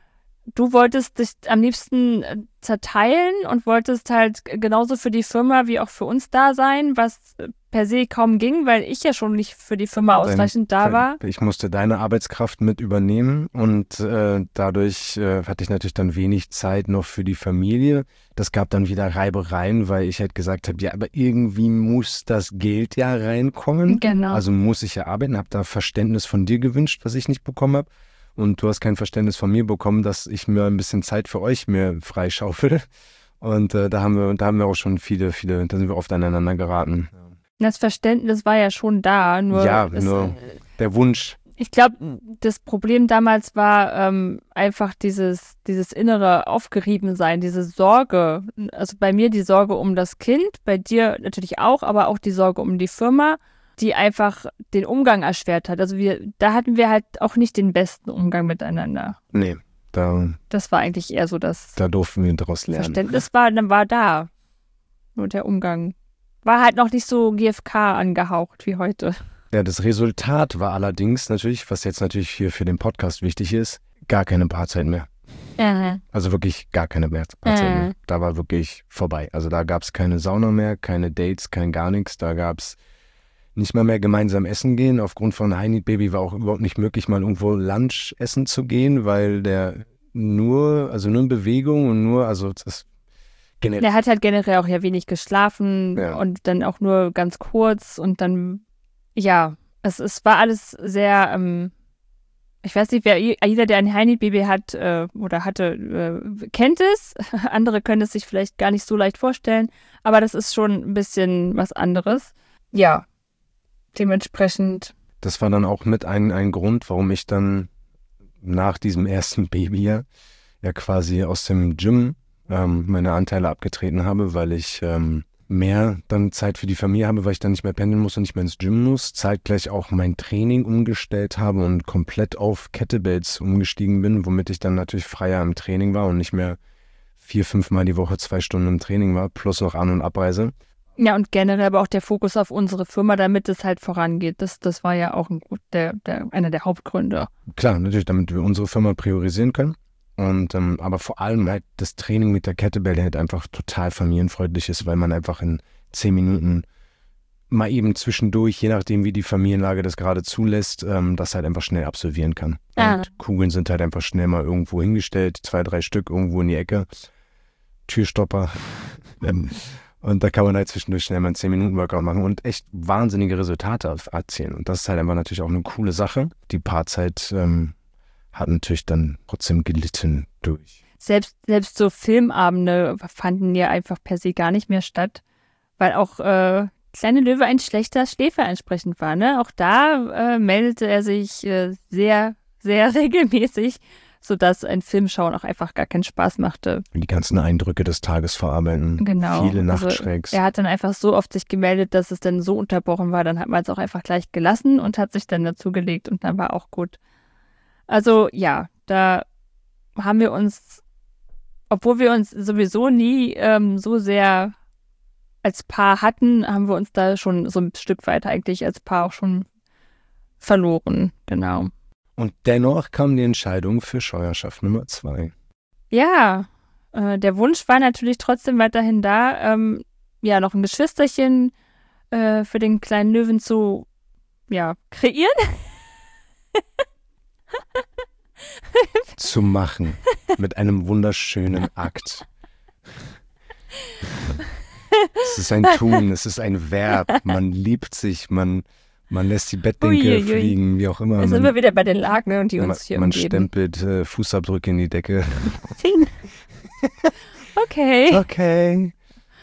Du wolltest dich am liebsten zerteilen und wolltest halt genauso für die Firma wie auch für uns da sein, was per se kaum ging, weil ich ja schon nicht für die Firma ausreichend da war. Ich musste deine Arbeitskraft mit übernehmen und äh, dadurch äh, hatte ich natürlich dann wenig Zeit noch für die Familie. Das gab dann wieder Reibereien, weil ich halt gesagt habe, ja, aber irgendwie muss das Geld ja reinkommen. Genau. Also muss ich ja arbeiten, habe da Verständnis von dir gewünscht, was ich nicht bekommen habe. Und du hast kein Verständnis von mir bekommen, dass ich mir ein bisschen Zeit für euch mir freischaufel. Und äh, da haben wir, da haben wir auch schon viele, viele, da sind wir oft aneinander geraten. Das Verständnis war ja schon da, nur ja, es, nur der Wunsch. Ich glaube, das Problem damals war ähm, einfach dieses, dieses innere Aufgeriebensein, diese Sorge. Also bei mir die Sorge um das Kind, bei dir natürlich auch, aber auch die Sorge um die Firma, die einfach den Umgang erschwert hat. Also wir, da hatten wir halt auch nicht den besten Umgang miteinander. Nee, da... Das war eigentlich eher so das... Da durften wir daraus lernen. Verständnis war, dann war da. Nur der Umgang war halt noch nicht so G F K angehaucht wie heute. Ja, das Resultat war allerdings natürlich, was jetzt natürlich hier für den Podcast wichtig ist, gar keine Paarzeit mehr. Mhm. Also wirklich gar keine mehr Paarzeit mhm. mehr. Da war wirklich vorbei. Also da gab es keine Sauna mehr, keine Dates, kein gar nichts. Da gab es nicht mal mehr gemeinsam essen gehen. Aufgrund von High Need Baby war auch überhaupt nicht möglich, mal irgendwo Lunch essen zu gehen, weil der nur, also nur in Bewegung und nur, also das generell. Der hat halt generell auch ja wenig geschlafen ja. und dann auch nur ganz kurz und dann, ja, es, es war alles sehr, ähm, ich weiß nicht, wer jeder, der ein High Need Baby hat äh, oder hatte, äh, kennt es. Andere können es sich vielleicht gar nicht so leicht vorstellen, aber das ist schon ein bisschen was anderes. Ja. Dementsprechend. Das war dann auch mit ein, ein Grund, warum ich dann nach diesem ersten Baby ja, ja quasi aus dem Gym ähm, meine Anteile abgetreten habe, weil ich ähm, mehr dann Zeit für die Familie habe, weil ich dann nicht mehr pendeln muss und nicht mehr ins Gym muss. Zeitgleich auch mein Training umgestellt habe und komplett auf Kettlebells umgestiegen bin, womit ich dann natürlich freier im Training war und nicht mehr vier, fünf Mal die Woche zwei Stunden im Training war, plus noch An- und Abreise. Ja, und generell aber auch der Fokus auf unsere Firma, damit es halt vorangeht. Das, das war ja auch ein, der, der, einer der Hauptgründe. Klar, natürlich, damit wir unsere Firma priorisieren können. Und ähm, aber vor allem halt das Training mit der Kettlebell, der halt einfach total familienfreundlich ist, weil man einfach in zehn Minuten mal eben zwischendurch, je nachdem wie die Familienlage das gerade zulässt, ähm, das halt einfach schnell absolvieren kann. Ah. Und Kugeln sind halt einfach schnell mal irgendwo hingestellt, zwei, drei Stück irgendwo in die Ecke. Türstopper. Und da kann man halt zwischendurch schnell mal einen zehn Minuten Workout machen und echt wahnsinnige Resultate erzielen. Und das ist halt einfach natürlich auch eine coole Sache. Die Paarzeit ähm, hat natürlich dann trotzdem gelitten durch. Selbst, selbst so Filmabende fanden ja einfach per se gar nicht mehr statt, weil auch äh, Kleine Löwe ein schlechter Schläfer entsprechend war. Ne? Auch da äh, meldete er sich äh, sehr, sehr regelmäßig, sodass ein Filmschauen auch einfach gar keinen Spaß machte. Die ganzen Eindrücke des Tages verarbeiten. Genau. Viele Nachtschrecks. Also er hat dann einfach so oft sich gemeldet, dass es dann so unterbrochen war. Dann hat man es auch einfach gleich gelassen und hat sich dann dazugelegt und dann war auch gut. Also ja, da haben wir uns, obwohl wir uns sowieso nie ähm, so sehr als Paar hatten, haben wir uns da schon so ein Stück weit eigentlich als Paar auch schon verloren. Genau. Und dennoch kam die Entscheidung für Schwangerschaft Nummer zwei. Ja, äh, der Wunsch war natürlich trotzdem weiterhin da, ähm, ja, noch ein Geschwisterchen äh, für den kleinen Löwen zu, ja, kreieren. Zu machen. Mit einem wunderschönen Akt. Es ist ein Tun, es ist ein Verb. Man liebt sich, man... Man lässt die Bettdecke Ui, ui, ui. fliegen, wie auch immer. Wir sind man, immer wieder bei den Lagen, die uns man, hier man umgeben. stempelt äh, Fußabdrücke in die Decke. okay. Okay.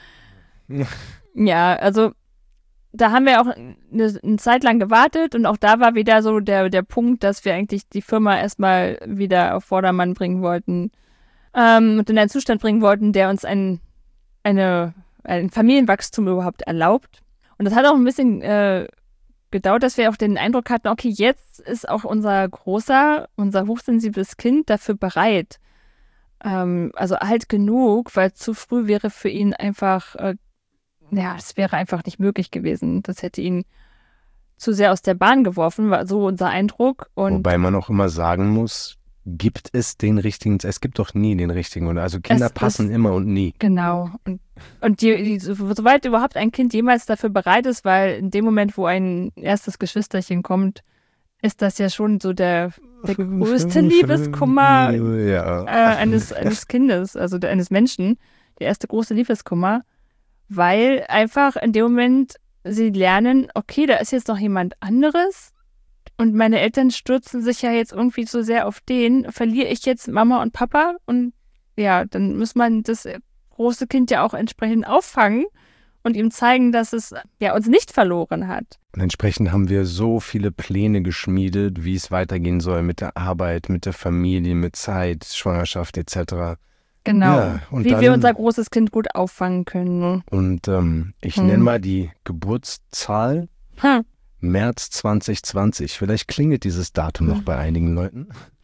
Ja, also da haben wir auch eine, eine Zeit lang gewartet und auch da war wieder so der, der Punkt, dass wir eigentlich die Firma erstmal wieder auf Vordermann bringen wollten ähm, und in einen Zustand bringen wollten, der uns ein, eine, ein Familienwachstum überhaupt erlaubt. Und das hat auch ein bisschen äh, gedauert, dass wir auch den Eindruck hatten, okay, jetzt ist auch unser großer, unser hochsensibles Kind dafür bereit. Ähm, also alt genug, weil zu früh wäre für ihn einfach, äh, ja, es wäre einfach nicht möglich gewesen. Das hätte ihn zu sehr aus der Bahn geworfen, war so unser Eindruck. Und Wobei man auch immer sagen muss, gibt es den richtigen, es gibt doch nie den richtigen, oder? Also Kinder Es passen ist- immer und nie. Genau. Und, und die, die, so- soweit überhaupt ein Kind jemals dafür bereit ist, weil in dem Moment, wo ein erstes Geschwisterchen kommt, ist das ja schon so der, der größte Liebeskummer Ja. äh, eines, eines Kindes, also der, eines Menschen, der erste große Liebeskummer, weil einfach in dem Moment sie lernen, okay, da ist jetzt noch jemand anderes und meine Eltern stürzen sich ja jetzt irgendwie so sehr auf den, verliere ich jetzt Mama und Papa und ja, dann muss man das große Kind ja auch entsprechend auffangen und ihm zeigen, dass es ja uns nicht verloren hat. Und entsprechend haben wir so viele Pläne geschmiedet, wie es weitergehen soll mit der Arbeit, mit der Familie, mit Zeit, Schwangerschaft et cetera. Genau, Ja, und wie dann- wir unser großes Kind gut auffangen können. Und ähm, ich Hm. nenne mal die Geburtszahl Hm. März zwanzig zwanzig. Vielleicht klingelt dieses Datum noch Hm. bei einigen Leuten.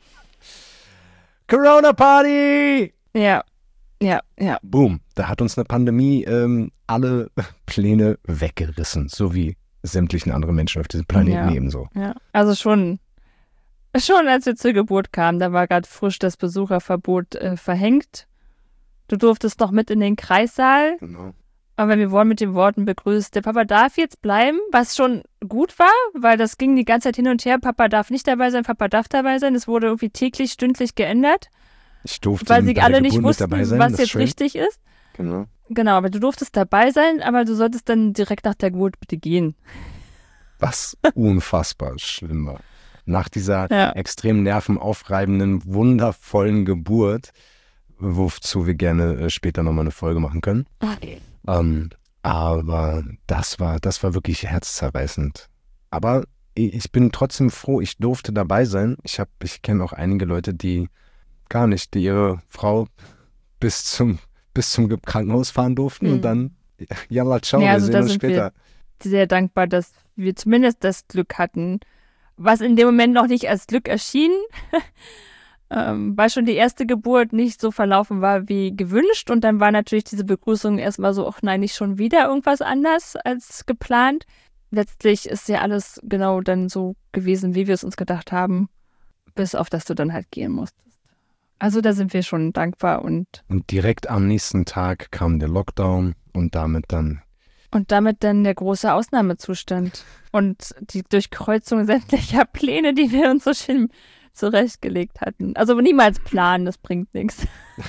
Corona Party! Ja, ja, ja. Boom, da hat uns eine Pandemie ähm, alle Pläne weggerissen, so wie sämtlichen anderen Menschen auf diesem Planeten Ja. ebenso. Ja, also schon, schon als wir zur Geburt kamen, da war gerade frisch das Besucherverbot äh, verhängt. Du durftest noch mit in den Kreissaal, Genau. aber wir wurden mit den Worten begrüßt, der Papa darf jetzt bleiben, was schon gut war, weil das ging die ganze Zeit hin und her, Papa darf nicht dabei sein, Papa darf dabei sein. Es wurde irgendwie täglich, stündlich geändert, Ich durfte weil bei sie der alle nicht Geburt mit wussten, dabei sein, was das ist jetzt schön. richtig ist. Genau. Genau, aber du durftest dabei sein, aber du solltest dann direkt nach der Geburt bitte gehen. Was unfassbar schlimm war. Nach dieser Ja. extrem nervenaufreibenden, wundervollen Geburt, wozu wir gerne äh, später nochmal eine Folge machen können. Ähm, aber das war, das war wirklich herzzerreißend. Aber ich ich bin trotzdem froh, ich durfte dabei sein. Ich habe, ich kenne auch einige Leute, die gar nicht, die ihre Frau bis zum, bis zum Krankenhaus fahren durften Hm. und dann, ja, ciao, Ja, wir also sehen da uns sind wir- später. sehr dankbar, dass wir zumindest das Glück hatten, was in dem Moment noch nicht als Glück erschien, ähm, weil schon die erste Geburt nicht so verlaufen war wie gewünscht und dann war natürlich diese Begrüßung erstmal so, ach nein, nicht schon wieder irgendwas anders als geplant. Letztlich ist ja alles genau dann so gewesen, wie wir es uns gedacht haben, bis auf, dass du dann halt gehen musstest. Also da sind wir schon dankbar und Und direkt am nächsten Tag kam der Lockdown und damit dann, Und damit dann der große Ausnahmezustand und die Durchkreuzung sämtlicher Pläne, die wir uns so schön zurechtgelegt hatten. Also niemals planen, das bringt nichts.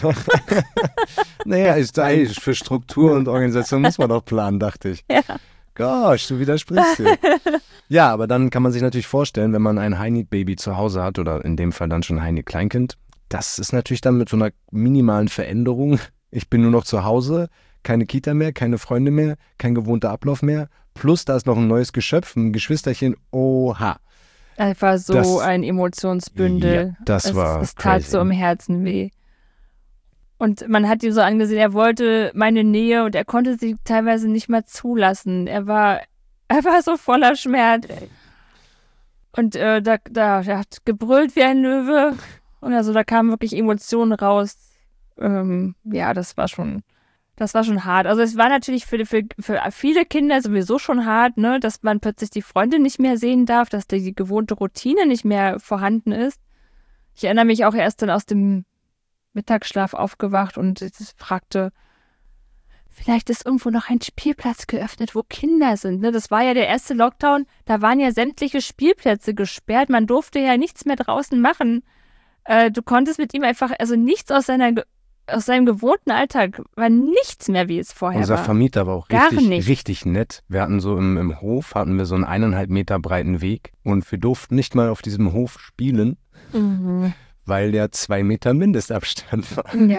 naja, ist da, ey, für Struktur und Organisation muss man doch planen, dachte ich. Ja. Gosh, du widersprichst dir. Ja, aber dann kann man sich natürlich vorstellen, wenn man ein High-Need-Baby zu Hause hat oder in dem Fall dann schon ein High-Need-Kleinkind, das ist natürlich dann mit so einer minimalen Veränderung. Ich bin nur noch zu Hause, keine Kita mehr, keine Freunde mehr, kein gewohnter Ablauf mehr. Plus da ist noch ein neues Geschöpf, ein Geschwisterchen. Oha. Einfach so Das- ein Emotionsbündel. Ja, das es, war es tat crazy. so im Herzen weh. Und man hat ihm so angesehen, er wollte meine Nähe und er konnte sie teilweise nicht mal zulassen. Er war, er war so voller Schmerz. Und äh, da, da, er hat gebrüllt wie ein Löwe. Und also da kamen wirklich Emotionen raus. Ähm, ja, das war schon, das war schon hart. Also es war natürlich für, für, für viele Kinder sowieso schon hart, ne, dass man plötzlich die Freunde nicht mehr sehen darf, dass die, die gewohnte Routine nicht mehr vorhanden ist. Ich erinnere mich auch erst dann aus dem Mittagsschlaf aufgewacht und fragte, vielleicht ist irgendwo noch ein Spielplatz geöffnet, wo Kinder sind. Ne? Das war ja der erste Lockdown, da waren ja sämtliche Spielplätze gesperrt, man durfte ja nichts mehr draußen machen. Äh, du konntest mit ihm einfach, also nichts aus seiner aus seinem gewohnten Alltag, war nichts mehr, wie es vorher Unser war. Vermieter war auch Gar richtig, nicht. richtig nett. Wir hatten so im, im Hof, hatten wir so einen eineinhalb Meter breiten Weg und wir durften nicht mal auf diesem Hof spielen, Mhm. weil der zwei Meter Mindestabstand war. Ja.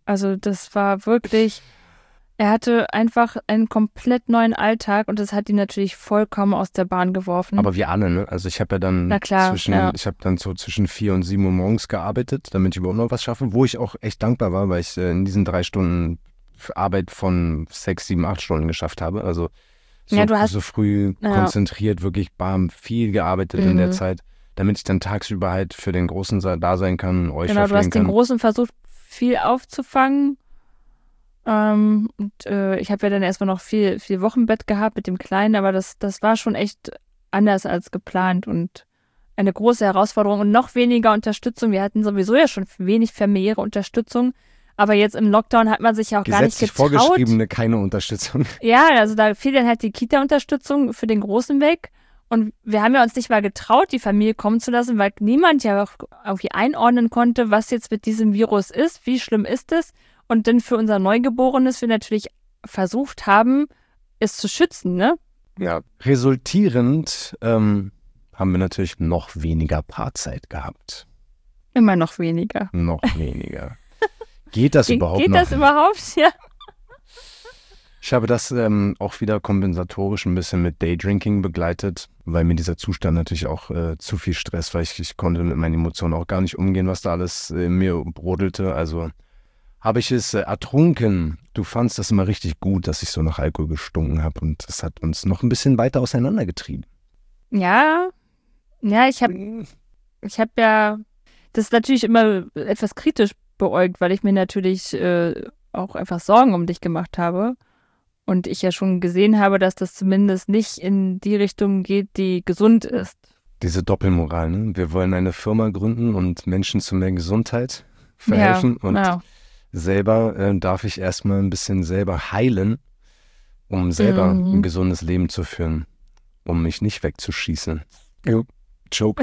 Also das war wirklich, er hatte einfach einen komplett neuen Alltag und das hat ihn natürlich vollkommen aus der Bahn geworfen. Aber wir alle, ne? Also ich habe ja dann Na klar, zwischen, ja. ich habe dann so zwischen vier und sieben Uhr morgens gearbeitet, damit ich überhaupt noch was schaffe, wo ich auch echt dankbar war, weil ich äh, in diesen drei Stunden Arbeit von sechs, sieben, acht Stunden geschafft habe. Also so, Ja, du hast- so früh Ja. konzentriert, wirklich bam, viel gearbeitet in der Mhm. Zeit, damit ich dann tagsüber halt für den Großen sa- da sein kann, euch Genau, du verpflegen hast den kann. Großen versucht, viel aufzufangen. Ähm, und äh, ich habe ja dann erstmal noch viel, viel Wochenbett gehabt mit dem Kleinen, aber das, das war schon echt anders als geplant und eine große Herausforderung und noch weniger Unterstützung. Wir hatten sowieso ja schon wenig familiäre Unterstützung, aber jetzt im Lockdown hat man sich ja auch gar nicht Gesetzlich getraut. vorgeschriebene keine Unterstützung. Ja, also da fiel dann halt die Kita-Unterstützung für den Großen weg. Und wir haben ja uns nicht mal getraut, die Familie kommen zu lassen, weil niemand ja auch irgendwie einordnen konnte, was jetzt mit diesem Virus ist, wie schlimm ist es. Und dann für unser Neugeborenes wir natürlich versucht haben, es zu schützen, ne? Ja. Resultierend ähm, haben wir natürlich noch weniger Paarzeit gehabt. Immer noch weniger. Noch weniger. Geht das Ge- überhaupt Geht noch? das überhaupt? Ja. Ich habe das ähm, auch wieder kompensatorisch ein bisschen mit Daydrinking begleitet, weil mir dieser Zustand natürlich auch äh, zu viel Stress, weil ich, ich konnte mit meinen Emotionen auch gar nicht umgehen, was da alles äh, in mir brodelte. Also habe ich es äh, ertrunken. Du fandst das immer richtig gut, dass ich so nach Alkohol gestunken habe und das hat uns noch ein bisschen weiter auseinandergetrieben. Ja, ja, ich habe ich hab ja das natürlich immer etwas kritisch beäugt, weil ich mir natürlich äh, auch einfach Sorgen um dich gemacht habe. Und ich ja schon gesehen habe, dass das zumindest nicht in die Richtung geht, die gesund ist. Diese Doppelmoral, ne? Wir wollen eine Firma gründen und Menschen zu mehr Gesundheit verhelfen. Ja, und ja. selber äh, darf ich erstmal ein bisschen selber heilen, um selber Mhm. ein gesundes Leben zu führen, um mich nicht wegzuschießen. Joke.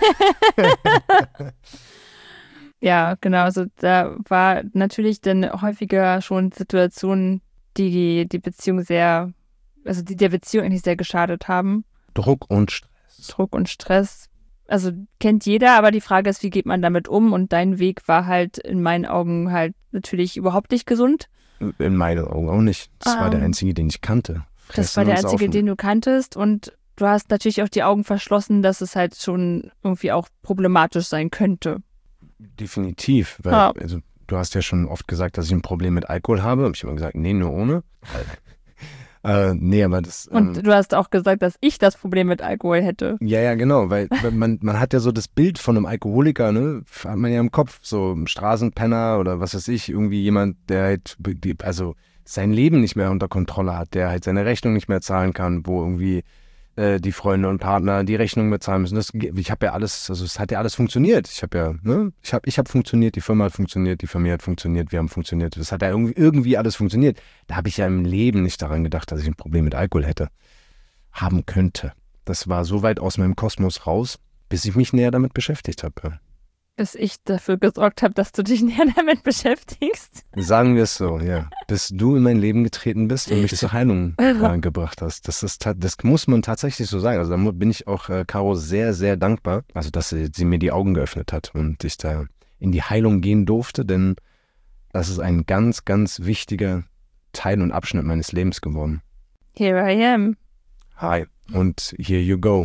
Ja, genau. Also da war natürlich dann häufiger schon Situationen, die die, die Beziehung sehr, also die der Beziehung eigentlich sehr geschadet haben. Druck und Stress. Druck und Stress. Also kennt jeder, aber die Frage ist, wie geht man damit um? Und dein Weg war halt in meinen Augen halt natürlich überhaupt nicht gesund. In meinen Augen auch nicht. Das war der Ähm, einzige, den ich kannte. Das Fressen war der und einzige, saufen. den du kanntest. Und du hast natürlich auch die Augen verschlossen, dass es halt schon irgendwie auch problematisch sein könnte. Definitiv, weil Ja. also, du hast ja schon oft gesagt, dass ich ein Problem mit Alkohol habe. Hab ich immer gesagt, nee, nur ohne. äh, nee, aber das... Und ähm, du hast auch gesagt, dass ich das Problem mit Alkohol hätte. Ja, ja, genau, weil weil man, man hat ja so das Bild von einem Alkoholiker, ne, hat man ja im Kopf, so ein Straßenpenner oder was weiß ich, irgendwie jemand, der halt, die- also sein Leben nicht mehr unter Kontrolle hat, der halt seine Rechnung nicht mehr zahlen kann, wo irgendwie äh, die Freunde und Partner die Rechnung bezahlen müssen. Das, ich habe ja alles, also es hat ja alles funktioniert. Ich habe ja, ne, ich habe ich hab funktioniert, die Firma hat funktioniert, die Familie hat funktioniert, wir haben funktioniert. Das hat ja irgendwie, irgendwie alles funktioniert. Da habe ich ja im Leben nicht daran gedacht, dass ich ein Problem mit Alkohol hätte, haben könnte. Das war so weit aus meinem Kosmos raus, bis ich mich näher damit beschäftigt habe. Bis ich dafür gesorgt habe, dass du dich näher damit beschäftigst. Sagen wir es so, ja. Bis du in mein Leben getreten bist und mich zur Heilung äh, gebracht hast. Das ist ta- das muss man tatsächlich so sagen. Also da mu- bin ich auch äh, Caro sehr, sehr dankbar, also dass sie, sie mir die Augen geöffnet hat und ich da in die Heilung gehen durfte, denn das ist ein ganz, ganz wichtiger Teil und Abschnitt meines Lebens geworden. Here I am. Hi und here you go.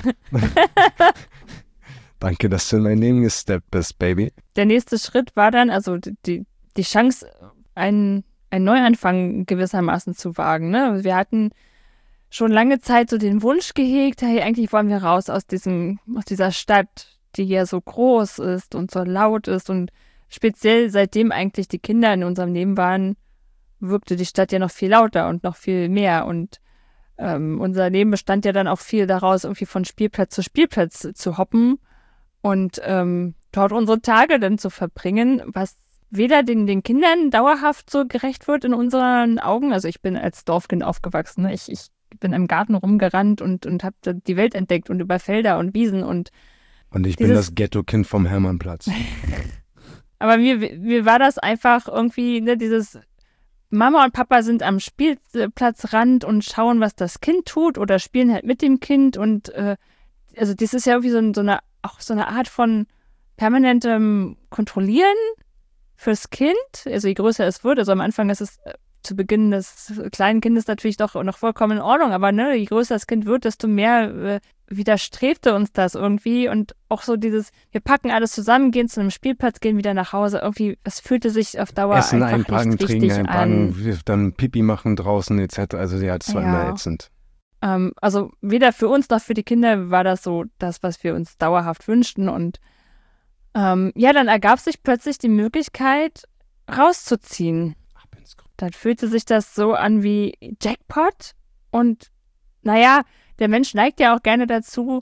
Danke, dass du in mein Leben gesteppt bist, Baby. Der nächste Schritt war dann, also die, die Chance, einen, einen Neuanfang gewissermaßen zu wagen. Ne? Wir hatten schon lange Zeit so den Wunsch gehegt, hey, eigentlich wollen wir raus aus diesem, aus dieser Stadt, die ja so groß ist und so laut ist. Und speziell seitdem eigentlich die Kinder in unserem Leben waren, wirkte die Stadt ja noch viel lauter und noch viel mehr. Und ähm, unser Leben bestand ja dann auch viel daraus, irgendwie von Spielplatz zu Spielplatz zu hoppen und ähm, dort unsere Tage dann zu verbringen, was weder den, den Kindern dauerhaft so gerecht wird in unseren Augen. Also ich bin als Dorfkind aufgewachsen. Ne? Ich, ich bin im Garten rumgerannt und, und habe die Welt entdeckt und über Felder und Wiesen. Und Und ich bin Dieses- das Ghetto-Kind vom Hermannplatz. aber mir, mir war das einfach irgendwie, ne, dieses Mama und Papa sind am Spielplatzrand und schauen, was das Kind tut oder spielen halt mit dem Kind. Und äh, also das ist ja irgendwie so, ein- so eine auch so eine Art von permanentem Kontrollieren. fürs Kind, also je größer es wird, also am Anfang ist es äh, zu Beginn des kleinen Kindes natürlich doch noch vollkommen in Ordnung, aber ne, je größer das Kind wird, desto mehr äh, widerstrebte uns das irgendwie und auch so dieses, wir packen alles zusammen, gehen zu einem Spielplatz, gehen wieder nach Hause, irgendwie, es fühlte sich auf Dauer Essen einfach einpacken, nicht trinken richtig einpacken, an. wir dann Pipi machen draußen et cetera. Also ja, das war Ja. immer ätzend. Ähm, also weder für uns noch für die Kinder war das so das, was wir uns dauerhaft wünschten und ähm, ja, dann ergab sich plötzlich die Möglichkeit, rauszuziehen. Dann fühlte sich das so an wie Jackpot und naja, der Mensch neigt ja auch gerne dazu,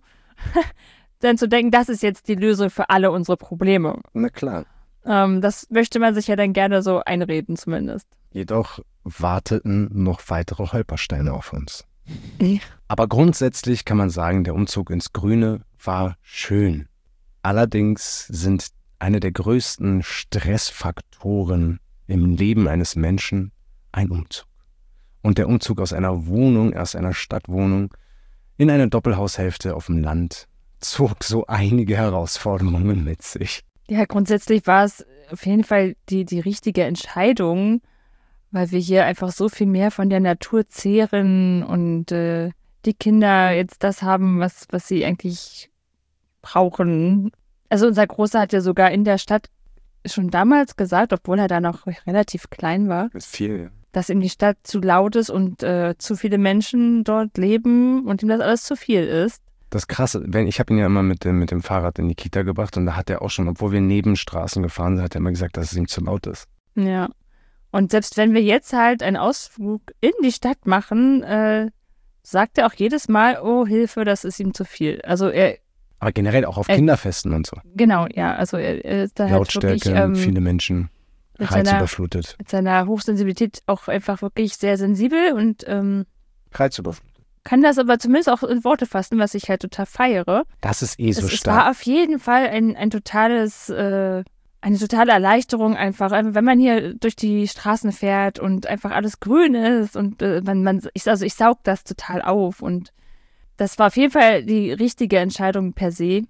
dann zu denken, das ist jetzt die Lösung für alle unsere Probleme. Na klar. Ähm, das möchte man sich ja dann gerne so einreden zumindest. Jedoch warteten noch weitere Holpersteine auf uns. Ja. Aber grundsätzlich kann man sagen, der Umzug ins Grüne war schön. Allerdings sind eine der größten Stressfaktoren im Leben eines Menschen ein Umzug. Und der Umzug aus einer Wohnung, aus einer Stadtwohnung, in eine Doppelhaushälfte auf dem Land zog so einige Herausforderungen mit sich. Ja, grundsätzlich war es auf jeden Fall die, die richtige Entscheidung, weil wir hier einfach so viel mehr von der Natur zehren und äh, die Kinder jetzt das haben, was, was sie eigentlich brauchen. Also unser Großer hat ja sogar in der Stadt schon damals gesagt, obwohl er da noch relativ klein war, Das ist viel. dass ihm die Stadt zu laut ist und äh, zu viele Menschen dort leben und ihm das alles zu viel ist. Das Krasse, wenn, ich habe ihn ja immer mit dem, mit dem Fahrrad in die Kita gebracht und da hat er auch schon, obwohl wir Nebenstraßen gefahren sind, hat er immer gesagt, dass es ihm zu laut ist. Ja. Und selbst wenn wir jetzt halt einen Ausflug in die Stadt machen, äh, sagt er auch jedes Mal, oh Hilfe, das ist ihm zu viel. Also er, Aber generell auch auf Äh, Kinderfesten und so. genau, ja, also er, er ist da halt Lautstärke, wirklich ähm, viele Menschen, mit seiner- reizüberflutet. mit seiner Hochsensibilität auch einfach wirklich sehr sensibel und ähm, Reizüberflutet. kann das aber zumindest auch in Worte fassen, was ich halt total feiere. Das ist eh so es, es stark. war auf jeden Fall ein, ein totales, äh, eine totale Erleichterung einfach, einfach, wenn man hier durch die Straßen fährt und einfach alles grün ist und äh, man, man, ich, also ich saug das total auf und das war auf jeden Fall die richtige Entscheidung per se.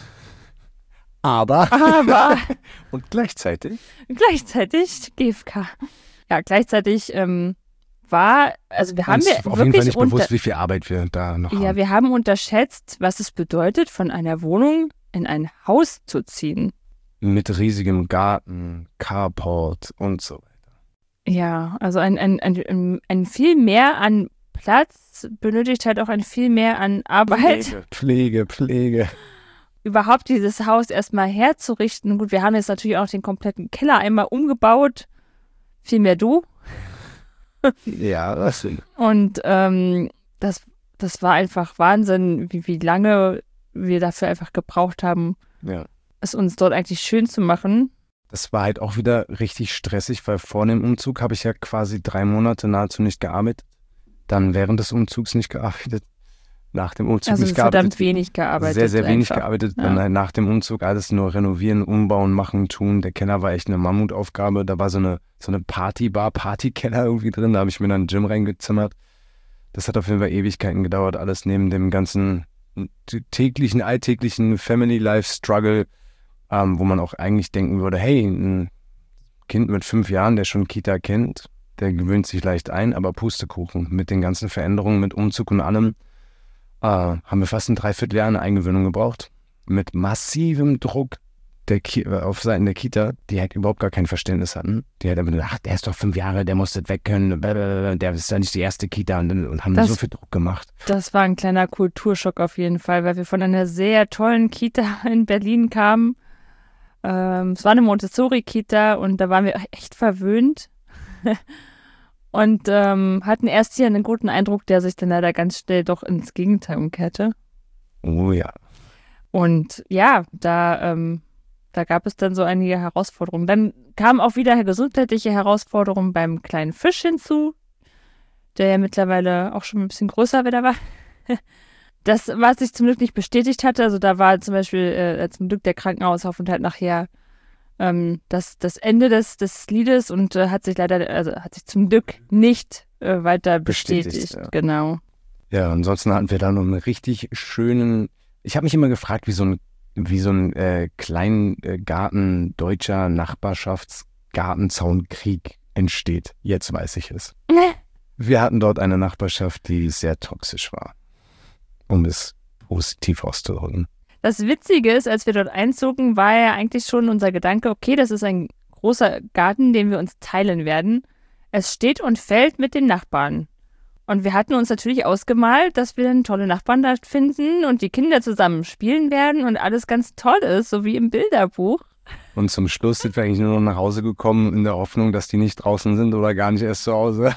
Aber, Aber und gleichzeitig, gleichzeitig G F K. Ja, gleichzeitig ähm, war, also wir haben uns wir auf jeden wirklich Fall nicht unter, bewusst, wie viel Arbeit wir da noch ja, haben. wir haben unterschätzt, was es bedeutet, von einer Wohnung in ein Haus zu ziehen. Mit riesigem Garten, Carport und so weiter. Ja, also ein, ein, ein, ein viel mehr an Platz benötigt halt auch ein viel mehr an Arbeit, Pflege, Pflege, Pflege. überhaupt dieses Haus erstmal herzurichten. Gut, wir haben jetzt natürlich auch den kompletten Keller einmal umgebaut, viel mehr du. Ja, das sind. Und ähm, das, das war einfach Wahnsinn, wie, wie lange wir dafür einfach gebraucht haben, Ja. es uns dort eigentlich schön zu machen. Das war halt auch wieder richtig stressig, weil vor dem Umzug habe ich ja quasi drei Monate nahezu nicht gearbeitet. Dann während des Umzugs nicht gearbeitet. Nach dem Umzug Also nicht verdammt gearbeitet. wenig gearbeitet. Sehr, sehr wenig einfach. gearbeitet. Ja. Dann halt nach dem Umzug alles nur renovieren, umbauen, machen, tun. Der Keller war echt eine Mammutaufgabe. Da war so eine, so eine Partybar, Partykeller irgendwie drin. Da habe ich mir dann ein Gym reingezimmert. Das hat auf jeden Fall Ewigkeiten gedauert. Alles neben dem ganzen täglichen, alltäglichen Family-Life-Struggle, ähm, wo man auch eigentlich denken würde, hey, ein Kind mit fünf Jahren, der schon Kita kennt, der gewöhnt sich leicht ein, aber Pustekuchen. Mit den ganzen Veränderungen, mit Umzug und allem, äh, haben wir fast ein Dreivierteljahr eine Eingewöhnung gebraucht. Mit massivem Druck der Ki- auf Seiten der Kita, die halt überhaupt gar kein Verständnis hatten. Die halt einfach gedacht, ach, der ist doch fünf Jahre, der muss das weg können, blablabla, der ist ja nicht die erste Kita und, und haben Das- so viel Druck gemacht. Das war ein kleiner Kulturschock auf jeden Fall, weil wir von einer sehr tollen Kita in Berlin kamen. Ähm, es war eine Montessori-Kita und da waren wir echt verwöhnt. Und ähm, hatten erst hier einen guten Eindruck, der sich dann leider ganz schnell doch ins Gegenteil umkehrte. Oh ja. Und ja, da, ähm, da gab es dann so einige Herausforderungen. Dann kamen auch wieder gesundheitliche Herausforderungen beim kleinen Fisch hinzu, der ja mittlerweile auch schon ein bisschen größer wieder war. Das, was sich zum Glück nicht bestätigt hatte, also da war zum Beispiel äh, zum Glück der Krankenhausaufenthalt nachher ähm, das, das Ende des, des Liedes und äh, hat sich leider, also hat sich zum Glück nicht äh, weiter bestätigt. Bestätigt, ja. Genau. Ja, ansonsten hatten wir da noch einen richtig schönen, ich habe mich immer gefragt, wie so ein, wie so ein äh, kleinen äh, Garten deutscher Nachbarschafts Gartenzaunkrieg entsteht. Jetzt weiß ich es. Wir hatten dort eine Nachbarschaft, die sehr toxisch war, um es positiv auszudrücken. Das Witzige ist, als wir dort einzogen, war ja eigentlich schon unser Gedanke, okay, das ist ein großer Garten, den wir uns teilen werden. Es steht und fällt mit den Nachbarn. Und wir hatten uns natürlich ausgemalt, dass wir dann tolle Nachbarn da finden und die Kinder zusammen spielen werden und alles ganz toll ist, so wie im Bilderbuch. Und zum Schluss sind wir eigentlich nur noch nach Hause gekommen in der Hoffnung, dass die nicht draußen sind oder gar nicht erst zu Hause.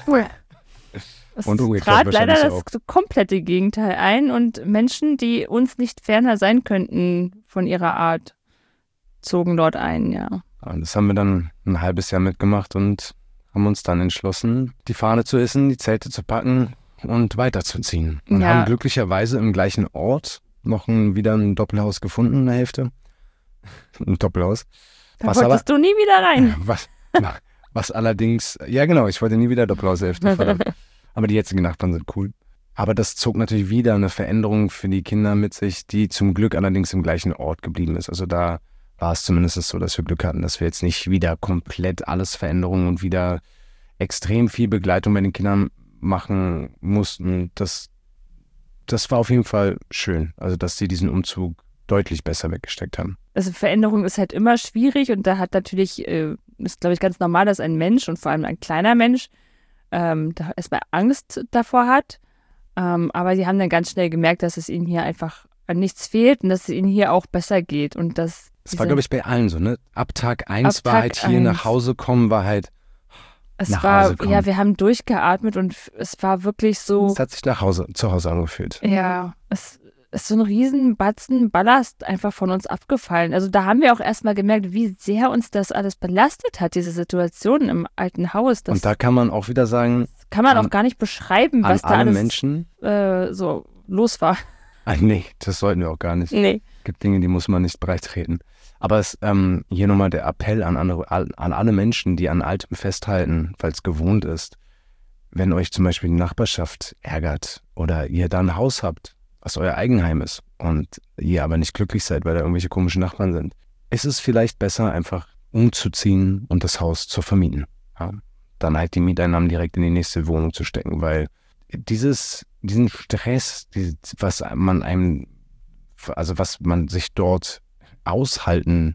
Es Und umgekehrt trat leider wahrscheinlich das komplette Gegenteil ein und Menschen, die uns nicht ferner sein könnten von ihrer Art, zogen dort ein, ja. Und das haben wir dann ein halbes Jahr mitgemacht und haben uns dann entschlossen, die Fahne zu hissen, die Zelte zu packen und weiterzuziehen. Und Ja. haben glücklicherweise im gleichen Ort noch ein, wieder ein Doppelhaus gefunden in der Hälfte. Ein Doppelhaus. Da Was wolltest du nie wieder rein. Was, was allerdings, ja genau, ich wollte nie wieder Doppelhaushälfte fahren. Aber die jetzigen Nachbarn sind cool. Aber das zog natürlich wieder eine Veränderung für die Kinder mit sich, die zum Glück allerdings im gleichen Ort geblieben ist. Also da war es zumindest so, dass wir Glück hatten, dass wir jetzt nicht wieder komplett alles Veränderungen und wieder extrem viel Begleitung bei den Kindern machen mussten. Das, das war auf jeden Fall schön. Also dass sie diesen Umzug deutlich besser weggesteckt haben. Also Veränderung ist halt immer schwierig und da hat natürlich, äh, ist glaube ich ganz normal, dass ein Mensch und vor allem ein kleiner Mensch ähm, da erstmal Angst davor hat. Ähm, aber sie haben dann ganz schnell gemerkt, dass es ihnen hier einfach an nichts fehlt und dass es ihnen hier auch besser geht. Und dass Das war, glaube ich, bei allen so, ne? Ab Tag eins Ab war Tag halt hier eins. nach Hause kommen, war halt es nach war, Hause kommen. ja, wir haben durchgeatmet und f- es war wirklich so, Es hat sich nach Hause, zu Hause angefühlt. ja, es ist so ein riesen Batzen Ballast einfach von uns abgefallen. Also da haben wir auch erstmal gemerkt, wie sehr uns das alles belastet hat, diese Situation im alten Haus. Das Und da kann man auch wieder sagen, kann man an- auch gar nicht beschreiben, an was da alle alles Menschen, äh, so los war. ah, nee, das sollten wir auch gar nicht. Nee. Es gibt Dinge, die muss man nicht breittreten. Aber es, ähm, hier nochmal der Appell an, andere, an alle Menschen, die an Altem festhalten, weil es gewohnt ist. Wenn euch zum Beispiel die Nachbarschaft ärgert oder ihr da ein Haus habt, was euer Eigenheim ist und ihr aber nicht glücklich seid, weil da irgendwelche komischen Nachbarn sind, ist es vielleicht besser, einfach umzuziehen und das Haus zu vermieten. Ja? Dann halt die Mieteinnahmen direkt in die nächste Wohnung zu stecken, weil dieses, diesen Stress, die, was man einem, also was man sich dort aushalten,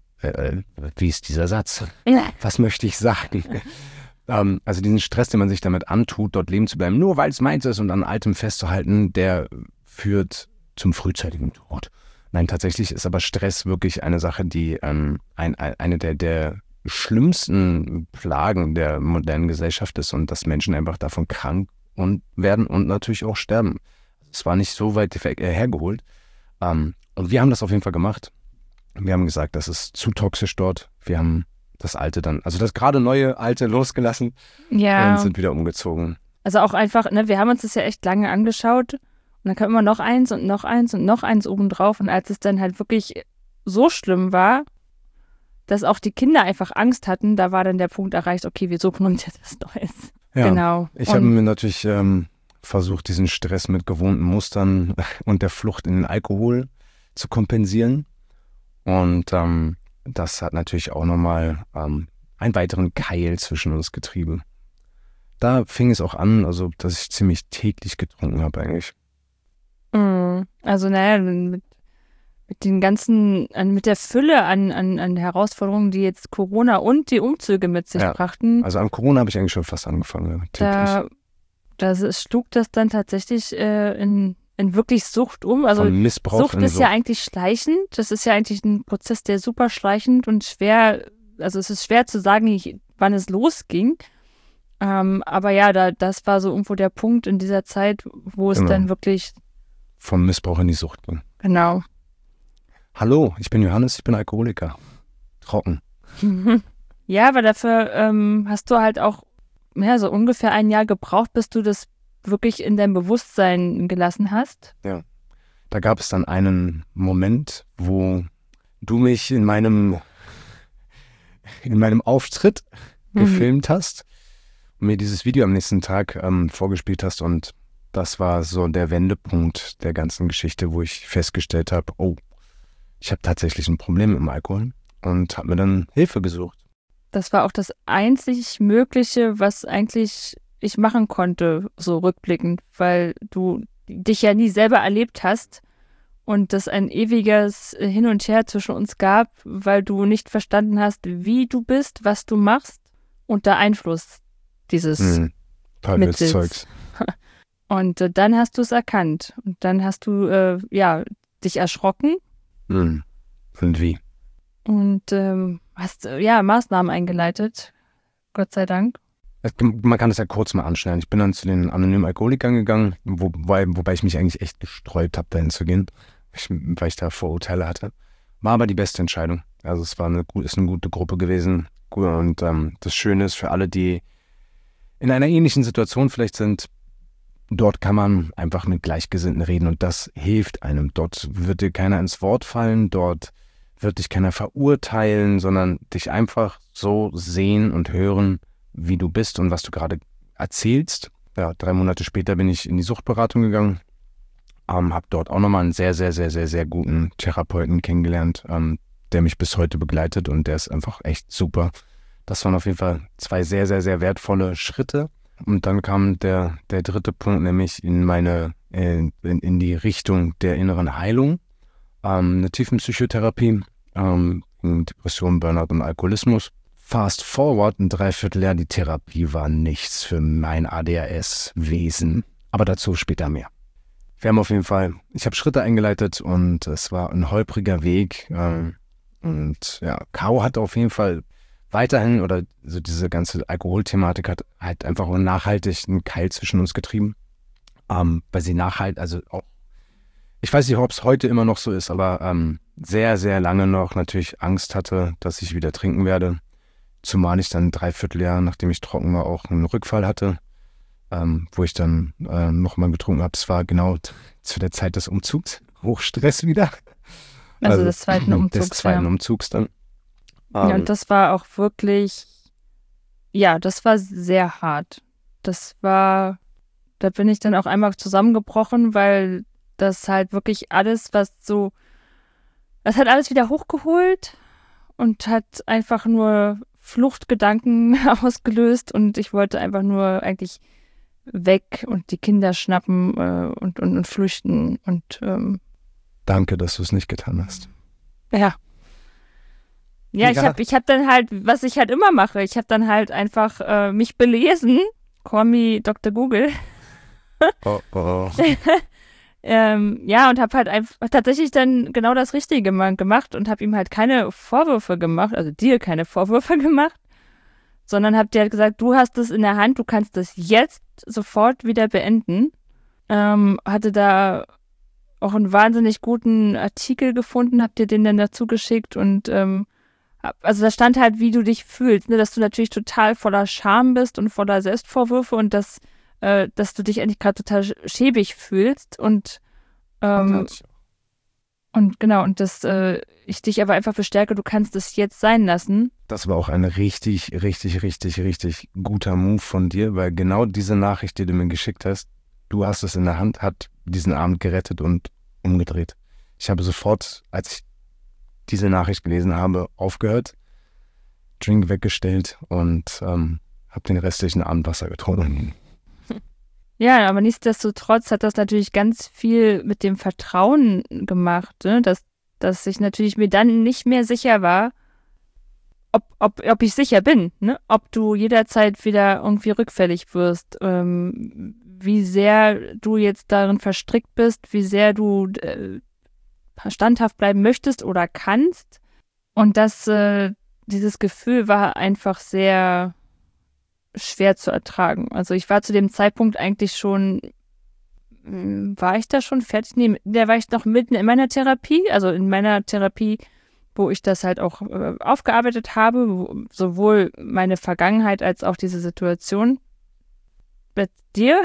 äh, wie ist dieser Satz? Was möchte ich sagen? ähm, also diesen Stress, den man sich damit antut, dort leben zu bleiben, nur weil es meins ist und an Altem festzuhalten, der führt zum frühzeitigen Tod. Nein, tatsächlich ist aber Stress wirklich eine Sache, die ähm, ein, ein, eine der, der schlimmsten Plagen der modernen Gesellschaft ist und dass Menschen einfach davon krank und werden und natürlich auch sterben. Es war nicht so weit hergeholt. Ähm, und wir haben das auf jeden Fall gemacht. Wir haben gesagt, das ist zu toxisch dort. Wir haben das Alte dann, also das gerade neue Alte losgelassen Ja. und sind wieder umgezogen. Also auch einfach, ne, wir haben uns das ja echt lange angeschaut und dann kam immer noch eins und noch eins und noch eins obendrauf und als es dann halt wirklich so schlimm war, dass auch die Kinder einfach Angst hatten, da war dann der Punkt erreicht, okay, wir suchen uns jetzt was Neues. Ja, Genau. ich Und- habe mir natürlich ähm, versucht, diesen Stress mit gewohnten Mustern und der Flucht in den Alkohol zu kompensieren. Und ähm, das hat natürlich auch nochmal ähm, einen weiteren Keil zwischen uns getrieben. Da fing es auch an, also dass ich ziemlich täglich getrunken habe eigentlich. Mm, Also naja, mit, mit den ganzen, an, mit der Fülle an, an, an Herausforderungen, die jetzt Corona und die Umzüge mit sich Ja, brachten, Also an Corona habe ich eigentlich schon fast angefangen, ja, täglich. da, da s- schlug das dann tatsächlich äh, in, in wirklich Sucht um. Also Von Missbrauch Sucht in ist Sucht. ja eigentlich schleichend. Das ist ja eigentlich ein Prozess, der super schleichend und schwer, also es ist schwer zu sagen, ich, wann es losging. Ähm, aber ja, da, das war so irgendwo der Punkt in dieser Zeit, wo es Genau. dann wirklich, Vom Missbrauch in die Sucht ging. genau. Hallo, ich bin Johannes, ich bin Alkoholiker. Trocken. Ja, aber dafür ähm, hast du halt auch ja, so ungefähr ein Jahr gebraucht, bis du das wirklich in dein Bewusstsein gelassen hast. Da gab es dann einen Moment, wo du mich in meinem, in meinem Auftritt Mhm. gefilmt hast und mir dieses Video am nächsten Tag ähm, vorgespielt hast und das war so der Wendepunkt der ganzen Geschichte, wo ich festgestellt habe, oh, ich habe tatsächlich ein Problem mit dem Alkohol und habe mir dann Hilfe gesucht. das war auch das einzig Mögliche, was eigentlich ich machen konnte, so rückblickend, weil du dich ja nie selber erlebt hast und es ein ewiges Hin und Her zwischen uns gab, weil du nicht verstanden hast, wie du bist, was du machst und der Einfluss dieses Mhm. Teufels Mittels. Zeugs. Und äh, dann hast du es erkannt und dann hast du äh, ja dich erschrocken Mhm. Und wie? und ähm, hast äh, ja Maßnahmen eingeleitet, Gott sei Dank. Es- Man kann das ja kurz mal anschneiden. Ich bin dann zu den anonymen Alkoholikern gegangen, wobei, wobei ich mich eigentlich echt gesträubt habe, dahin zu gehen, ich, weil ich da Vorurteile hatte. War aber die beste Entscheidung. Also es war eine, gu- ist eine gute Gruppe gewesen. Gu- Und ähm, das Schöne ist für alle, die in einer ähnlichen Situation vielleicht sind, dort kann man einfach mit Gleichgesinnten reden und das hilft einem. Dort wird dir keiner ins Wort fallen, dort wird dich keiner verurteilen, sondern dich einfach so sehen und hören, wie du bist und was du gerade erzählst. Ja, drei Monate später bin ich in die Suchtberatung gegangen, ähm, habe dort auch nochmal einen sehr, sehr, sehr, sehr, sehr guten Therapeuten kennengelernt, ähm, der mich bis heute begleitet und der ist einfach echt super. Das waren auf jeden Fall zwei sehr, sehr, sehr wertvolle Schritte. Und dann kam der, der dritte Punkt, nämlich in meine, äh, in, in die Richtung der inneren Heilung. Ähm, eine Tiefenpsychotherapie, ähm, Depression, Burnout und Alkoholismus. Fast forward, ein Dreivierteljahr, die Therapie war nichts für mein A D H S-Wesen. Aber dazu später mehr. Wir haben auf jeden Fall, ich habe Schritte eingeleitet und es war ein holpriger Weg. Ähm, und ja, Caro hat auf jeden Fall weiterhin, oder so diese ganze Alkoholthematik hat halt einfach auch nachhaltig einen Keil zwischen uns getrieben. Ähm, weil sie nachhaltig, also auch, ich weiß nicht, ob es heute immer noch so ist, aber ähm, sehr, sehr lange noch natürlich Angst hatte, dass ich wieder trinken werde. Zumal ich dann ein Dreivierteljahr, nachdem ich trocken war, auch einen Rückfall hatte, ähm, wo ich dann äh, nochmal getrunken habe. Es war genau t- zu der Zeit des Umzugs. Hochstress wieder. Also, des zweiten Umzugs. Des zweiten ja. Umzugs dann. Ja, Ähm, und das war auch wirklich, ja, das war sehr hart. Das war, da bin ich dann auch einmal zusammengebrochen, weil das halt wirklich alles, was so, das hat alles wieder hochgeholt und hat einfach nur Fluchtgedanken ausgelöst und ich wollte einfach nur eigentlich weg und die Kinder schnappen äh, und, und, und flüchten und ähm, danke, dass du es nicht getan hast. ja. Ja, ich Ja. habe ich hab dann halt, was ich halt immer mache, ich habe dann halt einfach äh, mich belesen, call me Doktor Google, Oh, oh. ähm, ja, und habe halt einfach tatsächlich dann genau das Richtige ma- gemacht und habe ihm halt keine Vorwürfe gemacht, also dir keine Vorwürfe gemacht, sondern habe dir halt gesagt, du hast es in der Hand, du kannst das jetzt sofort wieder beenden. Ähm, hatte da auch einen wahnsinnig guten Artikel gefunden, hab dir den dann dazu geschickt und ähm, also da stand halt, wie du dich fühlst, ne? Dass du natürlich total voller Scham bist und voller Selbstvorwürfe und dass, äh, dass du dich eigentlich gerade total schäbig fühlst und ähm, und genau, und dass äh, ich dich aber einfach bestärke, du kannst es jetzt sein lassen. Das war auch ein richtig, richtig, richtig, richtig guter Move von dir, weil genau diese Nachricht, die du mir geschickt hast, du hast es in der Hand, hat diesen Abend gerettet und umgedreht. Ich habe sofort, als ich diese Nachricht gelesen habe, aufgehört, Drink weggestellt und ähm, habe den restlichen Abend Wasser getrunken. Ja, aber nichtsdestotrotz hat das natürlich ganz viel mit dem Vertrauen gemacht, ne? dass, dass ich natürlich mir dann nicht mehr sicher war, ob, ob, ob ich sicher bin, ne? Ob du jederzeit wieder irgendwie rückfällig wirst, ähm, wie sehr du jetzt darin verstrickt bist, wie sehr du äh, standhaft bleiben möchtest oder kannst. Und das, äh, dieses Gefühl war einfach sehr schwer zu ertragen. Also ich war zu dem Zeitpunkt eigentlich schon, mh, war ich da schon fertig? Nee, da war ich noch mitten in meiner Therapie, also in meiner Therapie, wo ich das halt auch äh, aufgearbeitet habe, wo, sowohl meine Vergangenheit als auch diese Situation mit dir.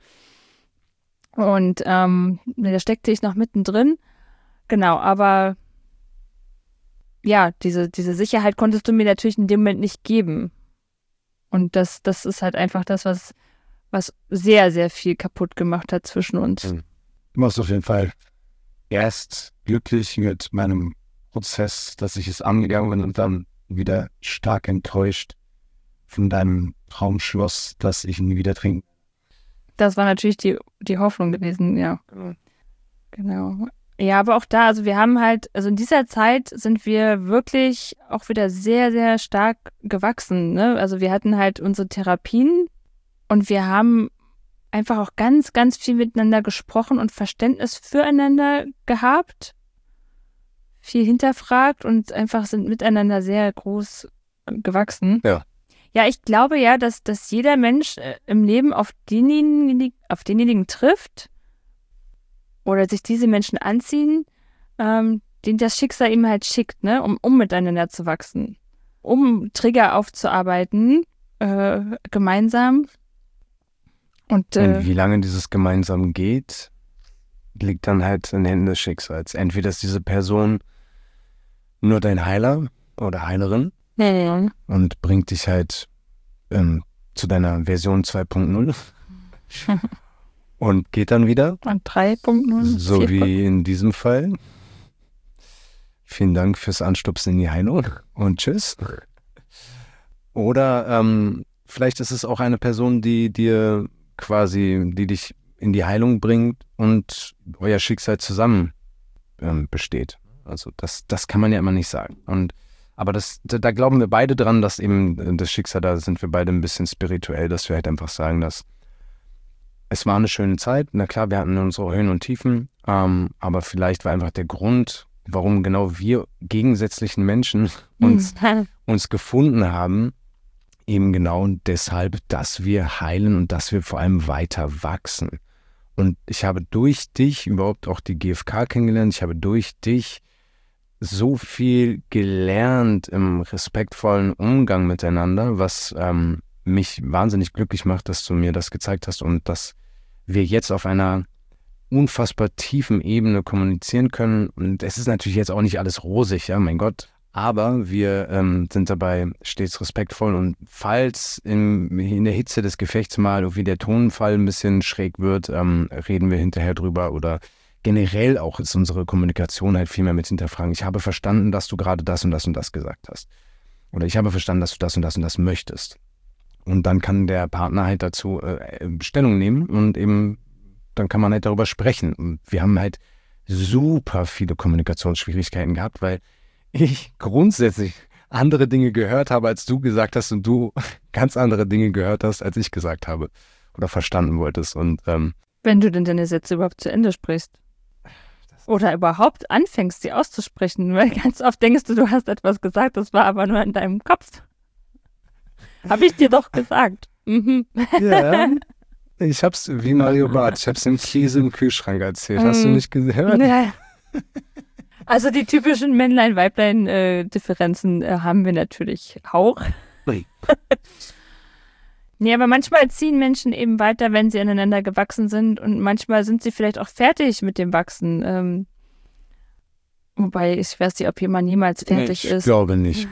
Und ähm, da steckte ich noch mittendrin. Genau, aber ja, diese, diese Sicherheit konntest du mir natürlich in dem Moment nicht geben. Und das, das ist halt einfach das, was, was sehr, sehr viel kaputt gemacht hat zwischen uns. Mhm. Du warst auf jeden Fall erst glücklich mit meinem Prozess, dass ich es angegangen bin und dann wieder stark enttäuscht von deinem Traumschloss, das ich nie wieder trinken. Das war natürlich die, die Hoffnung gewesen, ja. Genau. Genau. Ja, aber auch da, also wir haben halt, also in dieser Zeit sind wir wirklich auch wieder sehr, sehr stark gewachsen, ne? Also wir hatten halt unsere Therapien und wir haben einfach auch ganz, ganz viel miteinander gesprochen und Verständnis füreinander gehabt, viel hinterfragt und einfach sind miteinander sehr groß gewachsen. Ja. Ja, ich glaube ja, dass, dass jeder Mensch äh, im Leben auf denjenigen, auf denjenigen trifft oder sich diese Menschen anziehen, ähm, den das Schicksal ihm halt schickt, ne, um, um miteinander zu wachsen, um Trigger aufzuarbeiten, äh, gemeinsam. Und, äh, Und wie lange dieses gemeinsam geht, liegt dann halt in den Händen des Schicksals. Entweder ist diese Person nur dein Heiler oder Heilerin nee. und bringt dich halt ähm, zu deiner Version zwei Punkt null und geht dann wieder. Und drei Punkt null. So wie in diesem Fall. Vielen Dank fürs Anstupsen in die Heilung und tschüss. Oder ähm, vielleicht ist es auch eine Person, die dir quasi, die dich in die Heilung bringt und euer Schicksal zusammen ähm, besteht. Also das, das kann man ja immer nicht sagen. Und aber das, da, da glauben wir beide dran, dass eben das Schicksal, da sind wir beide ein bisschen spirituell, dass wir halt einfach sagen, dass es war eine schöne Zeit. Na klar, wir hatten unsere Höhen und Tiefen, ähm, aber vielleicht war einfach der Grund, warum genau wir gegensätzlichen Menschen uns, uns gefunden haben, eben genau deshalb, dass wir heilen und dass wir vor allem weiter wachsen. Und ich habe durch dich überhaupt auch die G F K kennengelernt. Ich habe durch dich so viel gelernt im respektvollen Umgang miteinander, was ähm, mich wahnsinnig glücklich macht, dass du mir das gezeigt hast und dass wir jetzt auf einer unfassbar tiefen Ebene kommunizieren können. Und es ist natürlich jetzt auch nicht alles rosig, ja, mein Gott. Aber wir ähm, sind dabei stets respektvoll und falls in, in der Hitze des Gefechts mal irgendwie der Tonfall ein bisschen schräg wird, ähm, reden wir hinterher drüber oder generell auch ist unsere Kommunikation halt viel mehr mit hinterfragen. Ich habe verstanden, dass du gerade das und das und das gesagt hast. Oder ich habe verstanden, dass du das und das und das möchtest. Und dann kann der Partner halt dazu äh, Stellung nehmen und eben dann kann man halt darüber sprechen. Und wir haben halt super viele Kommunikationsschwierigkeiten gehabt, weil ich grundsätzlich andere Dinge gehört habe, als du gesagt hast und du ganz andere Dinge gehört hast, als ich gesagt habe oder verstanden wolltest. Und ähm, wenn du denn deine Sätze überhaupt zu Ende sprichst oder überhaupt anfängst, sie auszusprechen, weil ganz oft denkst du, du hast etwas gesagt, das war aber nur in deinem Kopf. Habe ich dir doch gesagt. Mhm. Ja, ich hab's wie Mario Barth, ich hab's dem Käse im Kühlschrank erzählt. Hast du nicht gehört? Ja. Also die typischen Männlein-Weiblein-Differenzen äh, haben wir natürlich auch. Nee. Nee, aber manchmal ziehen Menschen eben weiter, wenn sie aneinander gewachsen sind und manchmal sind sie vielleicht auch fertig mit dem Wachsen. Ähm, wobei, ich weiß nicht, ob jemand jemals fertig ich ist. Ich glaube nicht.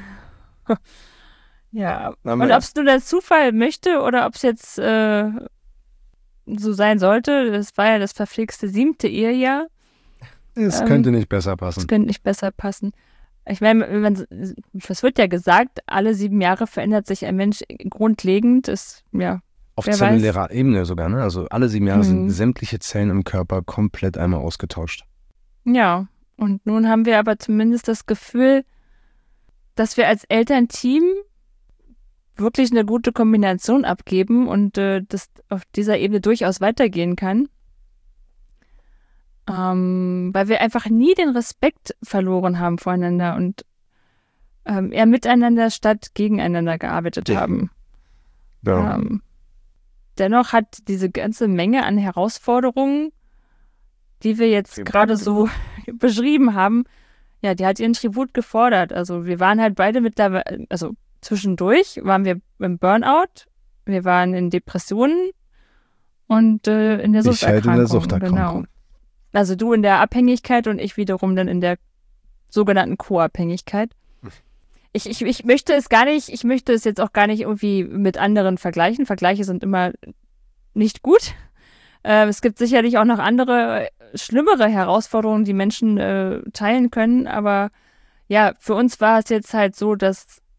Ja, und ob es nur der Zufall möchte oder ob es jetzt äh, so sein sollte, das war ja das verflixte siebte Ehejahr. Es ähm, könnte nicht besser passen. Es könnte nicht besser passen. Ich meine, es wird ja gesagt, alle sieben Jahre verändert sich ein Mensch grundlegend. Ist, ja, auf zellulärer Ebene sogar, ne? Also alle sieben Jahre hm. sind sämtliche Zellen im Körper komplett einmal ausgetauscht. Ja, und nun haben wir aber zumindest das Gefühl, dass wir als Elternteam wirklich eine gute Kombination abgeben und äh, das auf dieser Ebene durchaus weitergehen kann. Ähm, weil wir einfach nie den Respekt verloren haben voreinander und ähm, eher miteinander statt gegeneinander gearbeitet haben. Ja. Ähm, dennoch hat diese ganze Menge an Herausforderungen, die wir jetzt gerade so beschrieben haben, ja, die hat ihren Tribut gefordert. Also wir waren halt beide mittlerweile, also zwischendurch waren wir im Burnout, wir waren in Depressionen und äh, in der Suchterkrankung. Ich halt in der Suchterkrankung. Genau. Also du in der Abhängigkeit und ich wiederum dann in der sogenannten Co-Abhängigkeit. Ich, ich, ich möchte es gar nicht, ich möchte es jetzt auch gar nicht irgendwie mit anderen vergleichen. Vergleiche sind immer nicht gut. Äh, es gibt sicherlich auch noch andere, schlimmere Herausforderungen, die Menschen äh, teilen können. Aber ja, für uns war es jetzt halt so, dass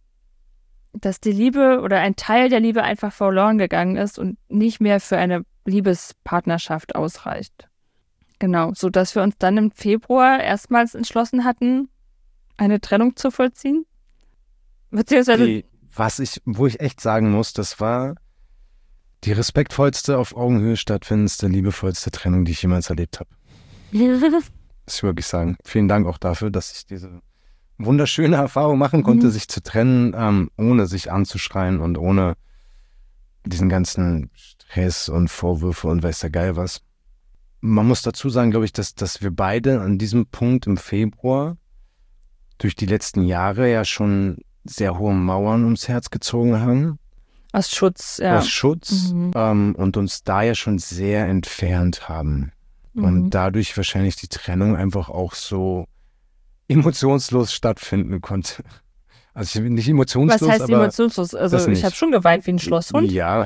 dass die Liebe oder ein Teil der Liebe einfach verloren gegangen ist und nicht mehr für eine Liebespartnerschaft ausreicht. Genau, sodass wir uns dann im Februar erstmals entschlossen hatten, eine Trennung zu vollziehen. Beziehungsweise Die, was ich, wo ich echt sagen muss, das war die respektvollste, auf Augenhöhe stattfindendste, liebevollste Trennung, die ich jemals erlebt habe. Muss ich wirklich sagen. Vielen Dank auch dafür, dass ich diese wunderschöne Erfahrung machen konnte, Mhm. sich zu trennen, ähm, ohne sich anzuschreien und ohne diesen ganzen Stress und Vorwürfe und weiß der Geil was. Man muss dazu sagen, glaube ich, dass, dass wir beide an diesem Punkt im Februar durch die letzten Jahre ja schon sehr hohe Mauern ums Herz gezogen haben, aus Schutz, ja. aus Schutz, Mhm. ähm, und uns da ja schon sehr entfernt haben. Mhm. Und dadurch wahrscheinlich die Trennung einfach auch so emotionslos stattfinden konnte. Also ich bin nicht emotionslos, Was heißt aber emotionslos? Also das ich nicht. habe schon geweint wie ein Schlosshund, ja,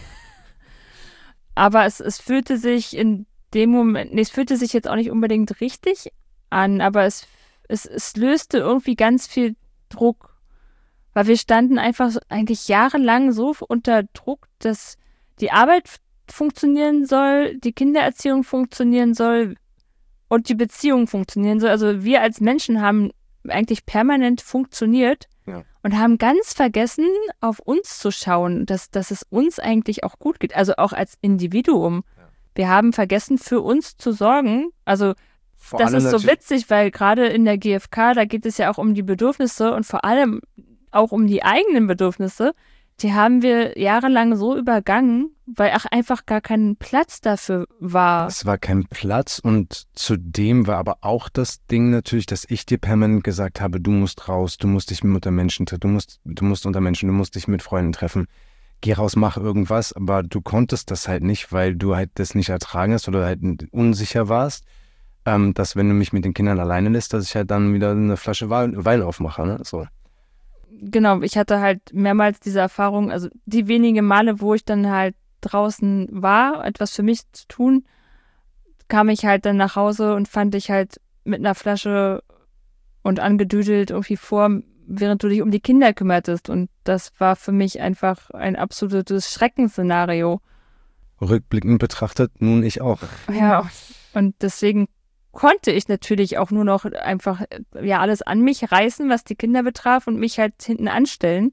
aber es, es fühlte sich in dem Moment, nee, es fühlte sich jetzt auch nicht unbedingt richtig an, aber es, es, es löste irgendwie ganz viel Druck, weil wir standen einfach so, eigentlich jahrelang so unter Druck, dass die Arbeit f- funktionieren soll, die Kindererziehung funktionieren soll und die Beziehung funktionieren soll. Also wir als Menschen haben eigentlich permanent funktioniert Ja. und haben ganz vergessen, auf uns zu schauen, dass, dass es uns eigentlich auch gut geht, also auch als Individuum. Ja. Wir haben vergessen, für uns zu sorgen. Also vor das allem ist so natürlich- witzig, weil gerade in der G F K, da geht es ja auch um die Bedürfnisse und vor allem auch um die eigenen Bedürfnisse. Die haben wir jahrelang so übergangen, weil auch einfach gar kein Platz dafür war. Es war kein Platz und zudem war aber auch das Ding natürlich, dass ich dir permanent gesagt habe, du musst raus, du musst dich mit unter Menschen treffen, du musst, du musst unter Menschen, du musst dich mit Freunden treffen. Geh raus, mach irgendwas, aber du konntest das halt nicht, weil du halt das nicht ertragen hast oder halt unsicher warst, ähm, dass wenn du mich mit den Kindern alleine lässt, dass ich halt dann wieder eine Flasche Wein, Wein aufmache, ne? So. Genau, ich hatte halt mehrmals diese Erfahrung, also die wenigen Male, wo ich dann halt draußen war, etwas für mich zu tun, kam ich halt dann nach Hause und fand dich halt mit einer Flasche und angedüdelt irgendwie vor, während du dich um die Kinder kümmertest. Und das war für mich einfach ein absolutes Schreckensszenario. Rückblickend betrachtet, nun ich auch. Ja, und deswegen konnte ich natürlich auch nur noch einfach ja alles an mich reißen, was die Kinder betraf und mich halt hinten anstellen.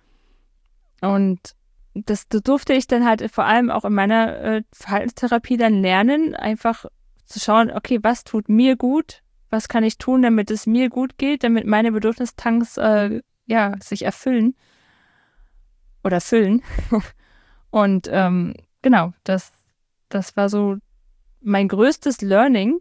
Und das, das durfte ich dann halt vor allem auch in meiner äh, Verhaltenstherapie dann lernen, einfach zu schauen, okay, was tut mir gut, was kann ich tun, damit es mir gut geht, damit meine Bedürfnistanks äh, ja, sich erfüllen oder füllen. Und ähm, genau, das, das war so mein größtes Learning.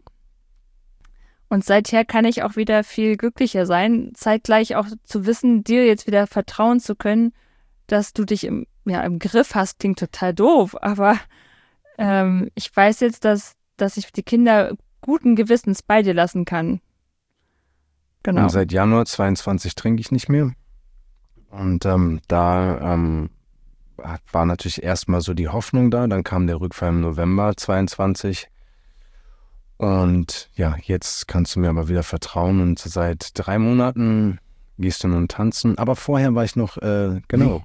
Und seither kann ich auch wieder viel glücklicher sein, zeitgleich auch zu wissen, dir jetzt wieder vertrauen zu können, dass du dich im, ja, im Griff hast, klingt total doof, aber ähm, ich weiß jetzt, dass, dass ich die Kinder guten Gewissens bei dir lassen kann. Genau. Und seit Januar zweiundzwanzig trinke ich nicht mehr. Und ähm, da ähm, war natürlich erstmal so die Hoffnung da, dann kam der Rückfall im November zweiundzwanzig. Und ja, jetzt kannst du mir aber wieder vertrauen und seit drei Monaten gehst du nun tanzen. Aber vorher war ich noch, äh, genau,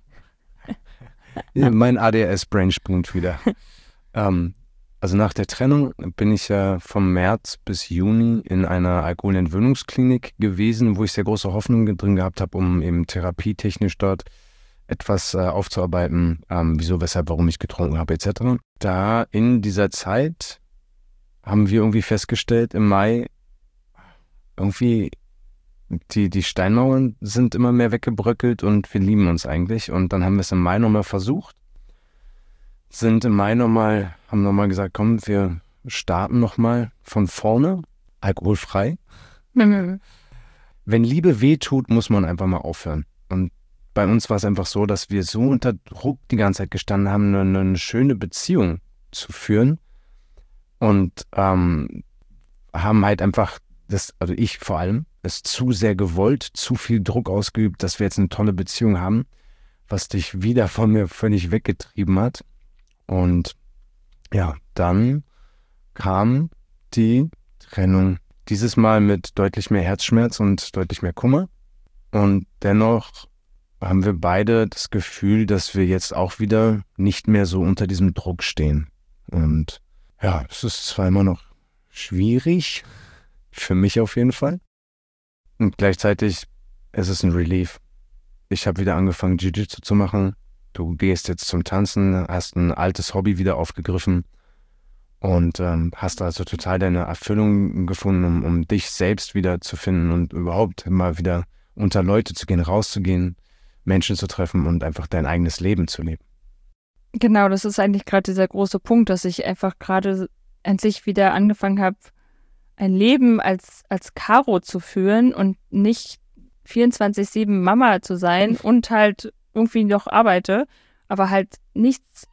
mein A D H S-Brain springt wieder. ähm, also nach der Trennung bin ich ja vom März bis Juni in einer Alkoholentwöhnungsklinik gewesen, wo ich sehr große Hoffnung drin gehabt habe, um eben therapietechnisch dort etwas äh, aufzuarbeiten, ähm, wieso, weshalb, warum ich getrunken habe, et cetera. Da in dieser Zeit haben wir irgendwie festgestellt, im Mai irgendwie die, die Steinmauern sind immer mehr weggebröckelt und wir lieben uns eigentlich. Und dann haben wir es im Mai nochmal versucht, sind im Mai nochmal, haben nochmal gesagt, komm, wir starten nochmal von vorne, alkoholfrei. Wenn Liebe weh tut, muss man einfach mal aufhören. Und bei uns war es einfach so, dass wir so unter Druck die ganze Zeit gestanden haben, eine, eine schöne Beziehung zu führen. Und ähm, haben halt einfach, das, also ich vor allem, es zu sehr gewollt, zu viel Druck ausgeübt, dass wir jetzt eine tolle Beziehung haben, was dich wieder von mir völlig weggetrieben hat. Und ja, dann kam die Trennung. Dieses Mal mit deutlich mehr Herzschmerz und deutlich mehr Kummer. Und dennoch haben wir beide das Gefühl, dass wir jetzt auch wieder nicht mehr so unter diesem Druck stehen. Und ja, es ist zwar immer noch schwierig, für mich auf jeden Fall. Und gleichzeitig ist es ein Relief. Ich habe wieder angefangen, Jiu-Jitsu zu machen. Du gehst jetzt zum Tanzen, hast ein altes Hobby wieder aufgegriffen und ähm, hast also total deine Erfüllung gefunden, um, um dich selbst wieder zu finden und überhaupt mal wieder unter Leute zu gehen, rauszugehen, Menschen zu treffen und einfach dein eigenes Leben zu leben. Genau, das ist eigentlich gerade dieser große Punkt, dass ich einfach gerade endlich wieder angefangen habe, ein Leben als, als Caro zu führen und nicht vierundzwanzig sieben Mama zu sein und halt irgendwie noch arbeite, aber halt nichts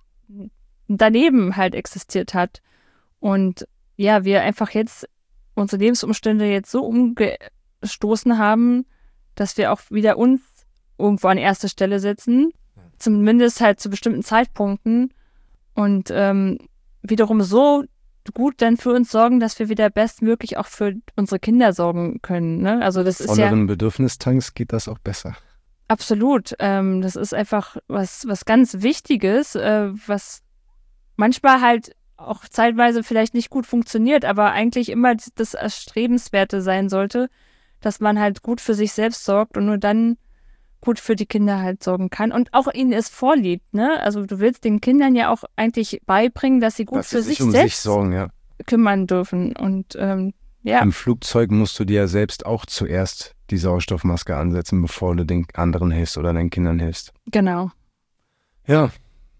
daneben halt existiert hat. Und ja, wir einfach jetzt unsere Lebensumstände jetzt so umgestoßen haben, dass wir auch wieder uns irgendwo an erster Stelle setzen, zumindest halt zu bestimmten Zeitpunkten und ähm, wiederum so gut dann für uns sorgen, dass wir wieder bestmöglich auch für unsere Kinder sorgen können. Ne? Also das ist ja Volleren Bedürfnistanks geht das auch besser. Absolut. Ähm, das ist einfach was, was ganz Wichtiges, äh, was manchmal halt auch zeitweise vielleicht nicht gut funktioniert, aber eigentlich immer das Erstrebenswerte sein sollte, dass man halt gut für sich selbst sorgt und nur dann gut für die Kinder halt sorgen kann und auch ihnen es vorliebt. Ne? Also du willst den Kindern ja auch eigentlich beibringen, dass sie gut dass für sie sich sich um selbst sich sorgen, ja. kümmern dürfen. Und ähm, ja. Im Flugzeug musst du dir ja selbst auch zuerst die Sauerstoffmaske ansetzen, bevor du den anderen hilfst oder deinen Kindern hilfst. Genau. Ja,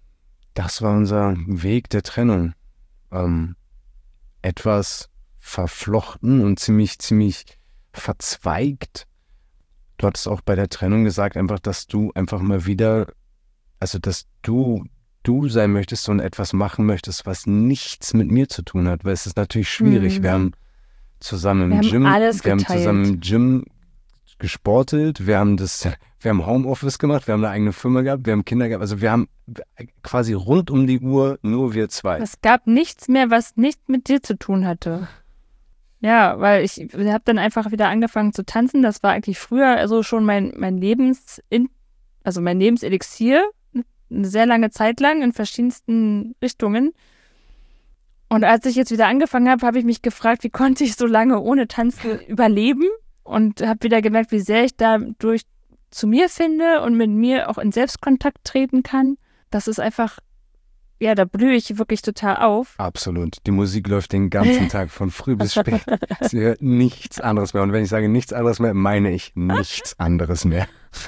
das war unser Weg der Trennung. Ähm, etwas verflochten und ziemlich, ziemlich verzweigt. Du hattest auch bei der Trennung gesagt, einfach, dass du einfach mal wieder, also dass du du sein möchtest und etwas machen möchtest, was nichts mit mir zu tun hat, weil es ist natürlich schwierig. Mhm. Wir haben zusammen im Wir haben Gym, alles wir haben geteilt. zusammen im Gym gesportelt, wir haben das, wir haben Homeoffice gemacht, wir haben eine eigene Firma gehabt, wir haben Kinder gehabt, also wir haben quasi rund um die Uhr nur wir zwei. Es gab nichts mehr, was nicht mit dir zu tun hatte. Ja, weil ich habe dann einfach wieder angefangen zu tanzen. Das war eigentlich früher also schon mein, mein Lebens, also mein Lebenselixier, eine sehr lange Zeit lang in verschiedensten Richtungen. Und als ich jetzt wieder angefangen habe, habe ich mich gefragt, wie konnte ich so lange ohne Tanzen überleben? Und habe wieder gemerkt, wie sehr ich dadurch zu mir finde und mit mir auch in Selbstkontakt treten kann. Das ist einfach, ja, da blühe ich wirklich total auf. Absolut. Die Musik läuft den ganzen Tag von früh bis spät. Sie hört nichts anderes mehr. Und wenn ich sage nichts anderes mehr, meine ich nichts anderes mehr.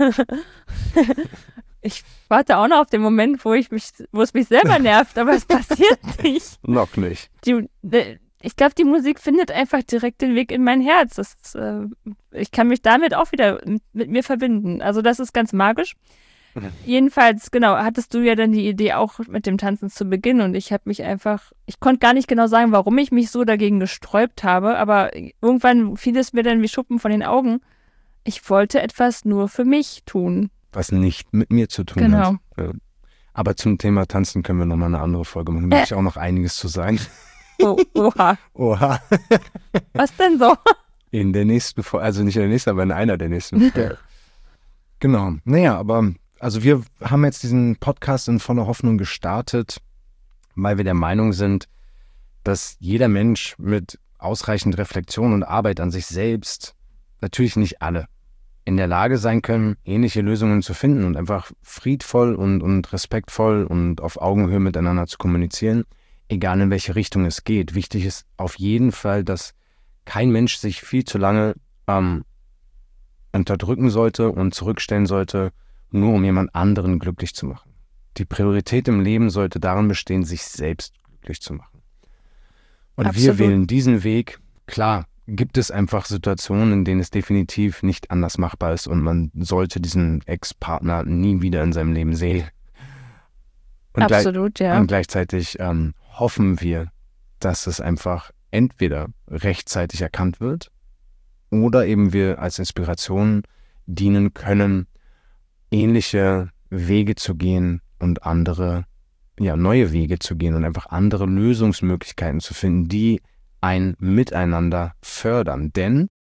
Ich warte auch noch auf den Moment, wo ich mich, wo es mich selber nervt, aber es passiert nicht. Noch nicht. Die, ich glaube, die Musik findet einfach direkt den Weg in mein Herz. Das ist, äh, ich kann mich damit auch wieder mit, mit mir verbinden. Also das ist ganz magisch. Mhm. Jedenfalls, genau, hattest du ja dann die Idee auch mit dem Tanzen zu Beginn und ich habe mich einfach, ich konnte gar nicht genau sagen, warum ich mich so dagegen gesträubt habe, aber irgendwann fiel es mir dann wie Schuppen von den Augen. Ich wollte etwas nur für mich tun. Was nicht mit mir zu tun genau. hat. Ja. Aber zum Thema Tanzen können wir nochmal eine andere Folge machen. Da habe ich auch noch einiges zu sagen. Oh, oha. Oha. Was denn so? In der nächsten Folge, also nicht in der nächsten, aber in einer der nächsten Folgen. Genau. Naja, aber also wir haben jetzt diesen Podcast in voller Hoffnung gestartet, weil wir der Meinung sind, dass jeder Mensch mit ausreichend Reflexion und Arbeit an sich selbst, natürlich nicht alle, in der Lage sein können, ähnliche Lösungen zu finden und einfach friedvoll und, und respektvoll und auf Augenhöhe miteinander zu kommunizieren, egal in welche Richtung es geht. Wichtig ist auf jeden Fall, dass kein Mensch sich viel zu lange ähm, unterdrücken sollte und zurückstellen sollte, nur um jemand anderen glücklich zu machen. Die Priorität im Leben sollte darin bestehen, sich selbst glücklich zu machen. Und Absolut. wir wählen diesen Weg. Klar, gibt es einfach Situationen, in denen es definitiv nicht anders machbar ist und man sollte diesen Ex-Partner nie wieder in seinem Leben sehen. Und Absolut, gleich, ja. Und gleichzeitig ähm, hoffen wir, dass es einfach entweder rechtzeitig erkannt wird oder eben wir als Inspiration dienen können, ähnliche Wege zu gehen und andere, ja, neue Wege zu gehen und einfach andere Lösungsmöglichkeiten zu finden, die ein Miteinander fördern. Denn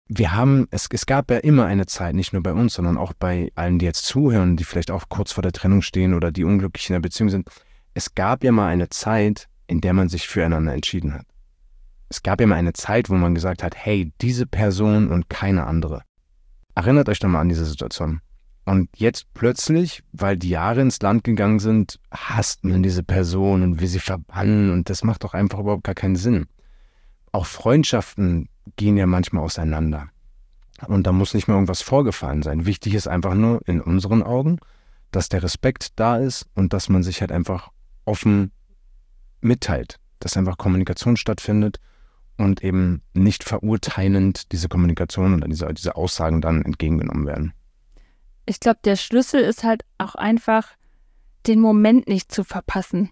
wir haben, es, es gab ja immer eine Zeit, nicht nur bei uns, sondern auch bei allen, die jetzt zuhören, die vielleicht auch kurz vor der Trennung stehen oder die unglücklich in der Beziehung sind. Es gab ja mal eine Zeit, in der man sich füreinander entschieden hat. Es gab ja mal eine Zeit, wo man gesagt hat, hey, diese Person und keine andere. Erinnert euch doch mal an diese Situation. Und jetzt plötzlich, weil die Jahre ins Land gegangen sind, hasst man diese Person und will sie verbannen und das macht doch einfach überhaupt gar keinen Sinn. Auch Freundschaften gehen ja manchmal auseinander. Und da muss nicht mehr irgendwas vorgefallen sein. Wichtig ist einfach nur in unseren Augen, dass der Respekt da ist und dass man sich halt einfach offen mitteilt. Dass einfach Kommunikation stattfindet und eben nicht verurteilend diese Kommunikation oder diese, diese Aussagen dann entgegengenommen werden. Ich glaube, der Schlüssel ist halt auch einfach, den Moment nicht zu verpassen.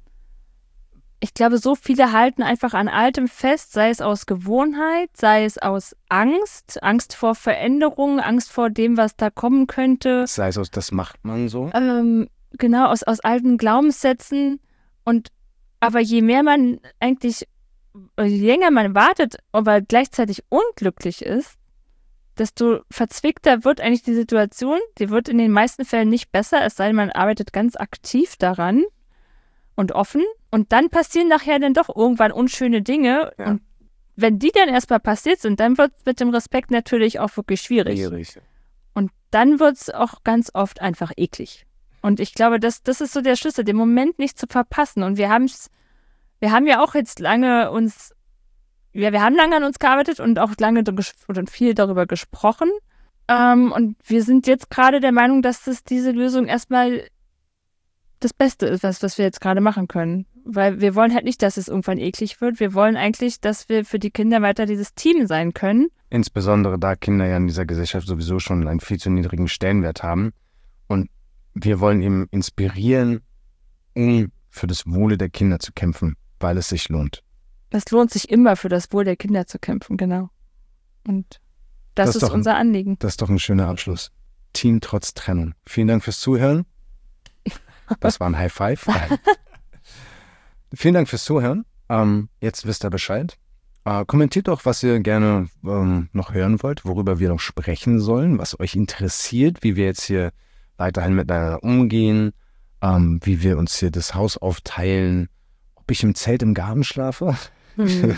Ich glaube, so viele halten einfach an Altem fest, sei es aus Gewohnheit, sei es aus Angst, Angst vor Veränderungen, Angst vor dem, was da kommen könnte. Sei es aus, das macht man so. Ähm, genau, aus, aus alten Glaubenssätzen. Und aber je mehr man eigentlich, je länger man wartet, aber gleichzeitig unglücklich ist, desto verzwickter wird eigentlich die Situation. Die wird in den meisten Fällen nicht besser, es sei denn, man arbeitet ganz aktiv daran und offen. Und dann passieren nachher dann doch irgendwann unschöne Dinge. Ja. Und wenn die dann erstmal passiert sind, dann wird es mit dem Respekt natürlich auch wirklich schwierig. schwierig. Und dann wird es auch ganz oft einfach eklig. Und ich glaube, das, das ist so der Schlüssel, den Moment nicht zu verpassen. Und wir haben's, wir haben ja auch jetzt lange uns Ja, wir haben lange an uns gearbeitet und auch lange und viel darüber gesprochen. Ähm, und wir sind jetzt gerade der Meinung, dass das diese Lösung erstmal das Beste ist, was, was wir jetzt gerade machen können. Weil wir wollen halt nicht, dass es irgendwann eklig wird. Wir wollen eigentlich, dass wir für die Kinder weiter dieses Team sein können. Insbesondere da Kinder ja in dieser Gesellschaft sowieso schon einen viel zu niedrigen Stellenwert haben. Und wir wollen eben inspirieren, um für das Wohle der Kinder zu kämpfen, weil es sich lohnt. Es lohnt sich immer, für das Wohl der Kinder zu kämpfen, genau. Und das, das ist, ist unser ein, Anliegen. Das ist doch ein schöner Abschluss. Team trotz Trennung. Vielen Dank fürs Zuhören. Das war ein High Five. Vielen Dank fürs Zuhören. Ähm, jetzt wisst ihr Bescheid. Äh, kommentiert doch, was ihr gerne ähm, noch hören wollt, worüber wir noch sprechen sollen, was euch interessiert, wie wir jetzt hier weiterhin miteinander umgehen, ähm, wie wir uns hier das Haus aufteilen, ob ich im Zelt im Garten schlafe. Hm.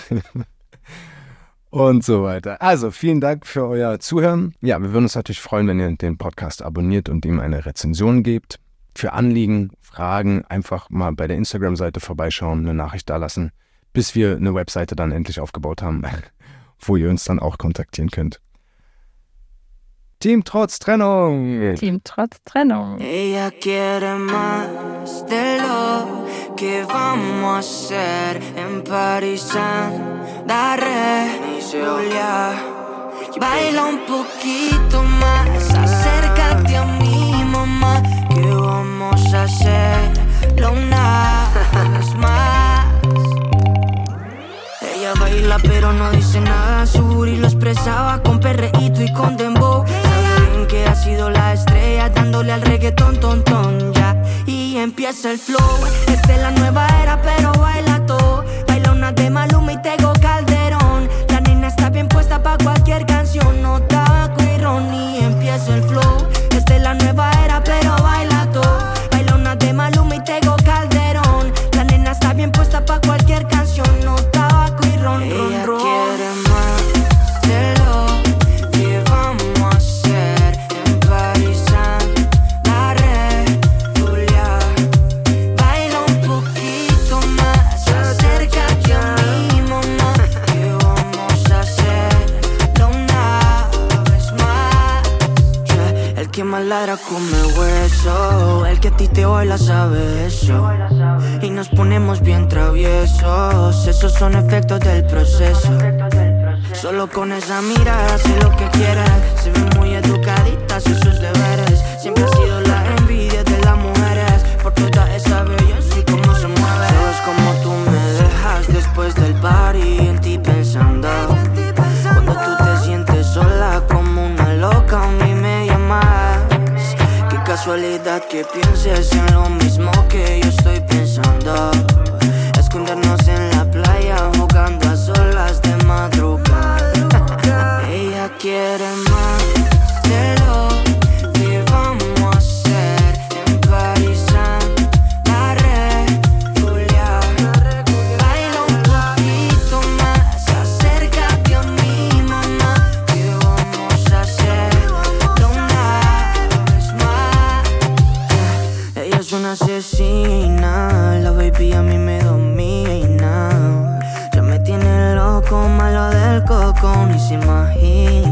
Und so weiter. Also, vielen Dank für euer Zuhören. Ja, wir würden uns natürlich freuen, wenn ihr den Podcast abonniert und ihm eine Rezension gebt. Für Anliegen, Fragen, einfach mal bei der Instagram-Seite vorbeischauen, eine Nachricht dalassen, bis wir eine Webseite dann endlich aufgebaut haben, wo ihr uns dann auch kontaktieren könnt. Team trotz Trennung. Team trotz Trennung. Ella quiere más de lo que vamos a hacer en París. Daré, Julia, baila un poquito más, acércate a mi mamá, que vamos a hacerlo una vez más. Ella baila pero no dice nada, su booty lo expresaba con perreíto y con dembow. Sabe bien que ha sido la estrella dándole al reggaetón, ton, ton, ya. Y empieza el flow, esta es la nueva era pero baila todo. Baila una de Maluma y Tego Calderón. La nena está bien puesta pa' cualquier canción, no tabaco y ron. Y empieza el flow, esta es la nueva era pero baila todo. Baila una de Maluma y Tego Calderón. La nena está bien puesta pa' cualquier canción, no tabaco y ron, ron, ron. Ella quiere más de lo que vamos a hacer en París. Daré, Julia, baila un poquito más, acércate a mi mamá, que vamos a hacerlo una vez más. Yeah. El que más ladra come hueso, el que a ti te baila sabe eso. Y nos ponemos bien traviesos, esos son efectos del proceso. Solo con esa mirada hace lo que quiere. Se ve muy educadita, hace sus deberes. Siempre ha sido la envidia de las mujeres, por toda esa belleza y cómo se mueve. Sabes como tú me dejas después del party, en ti pensando. Cuando tú te sientes sola como una loca, a mí me llamas. Qué casualidad que pienses en lo mismo que yo estoy pensando. Escondernos en la playa jugando a solas de madrugada. Ella se imagina.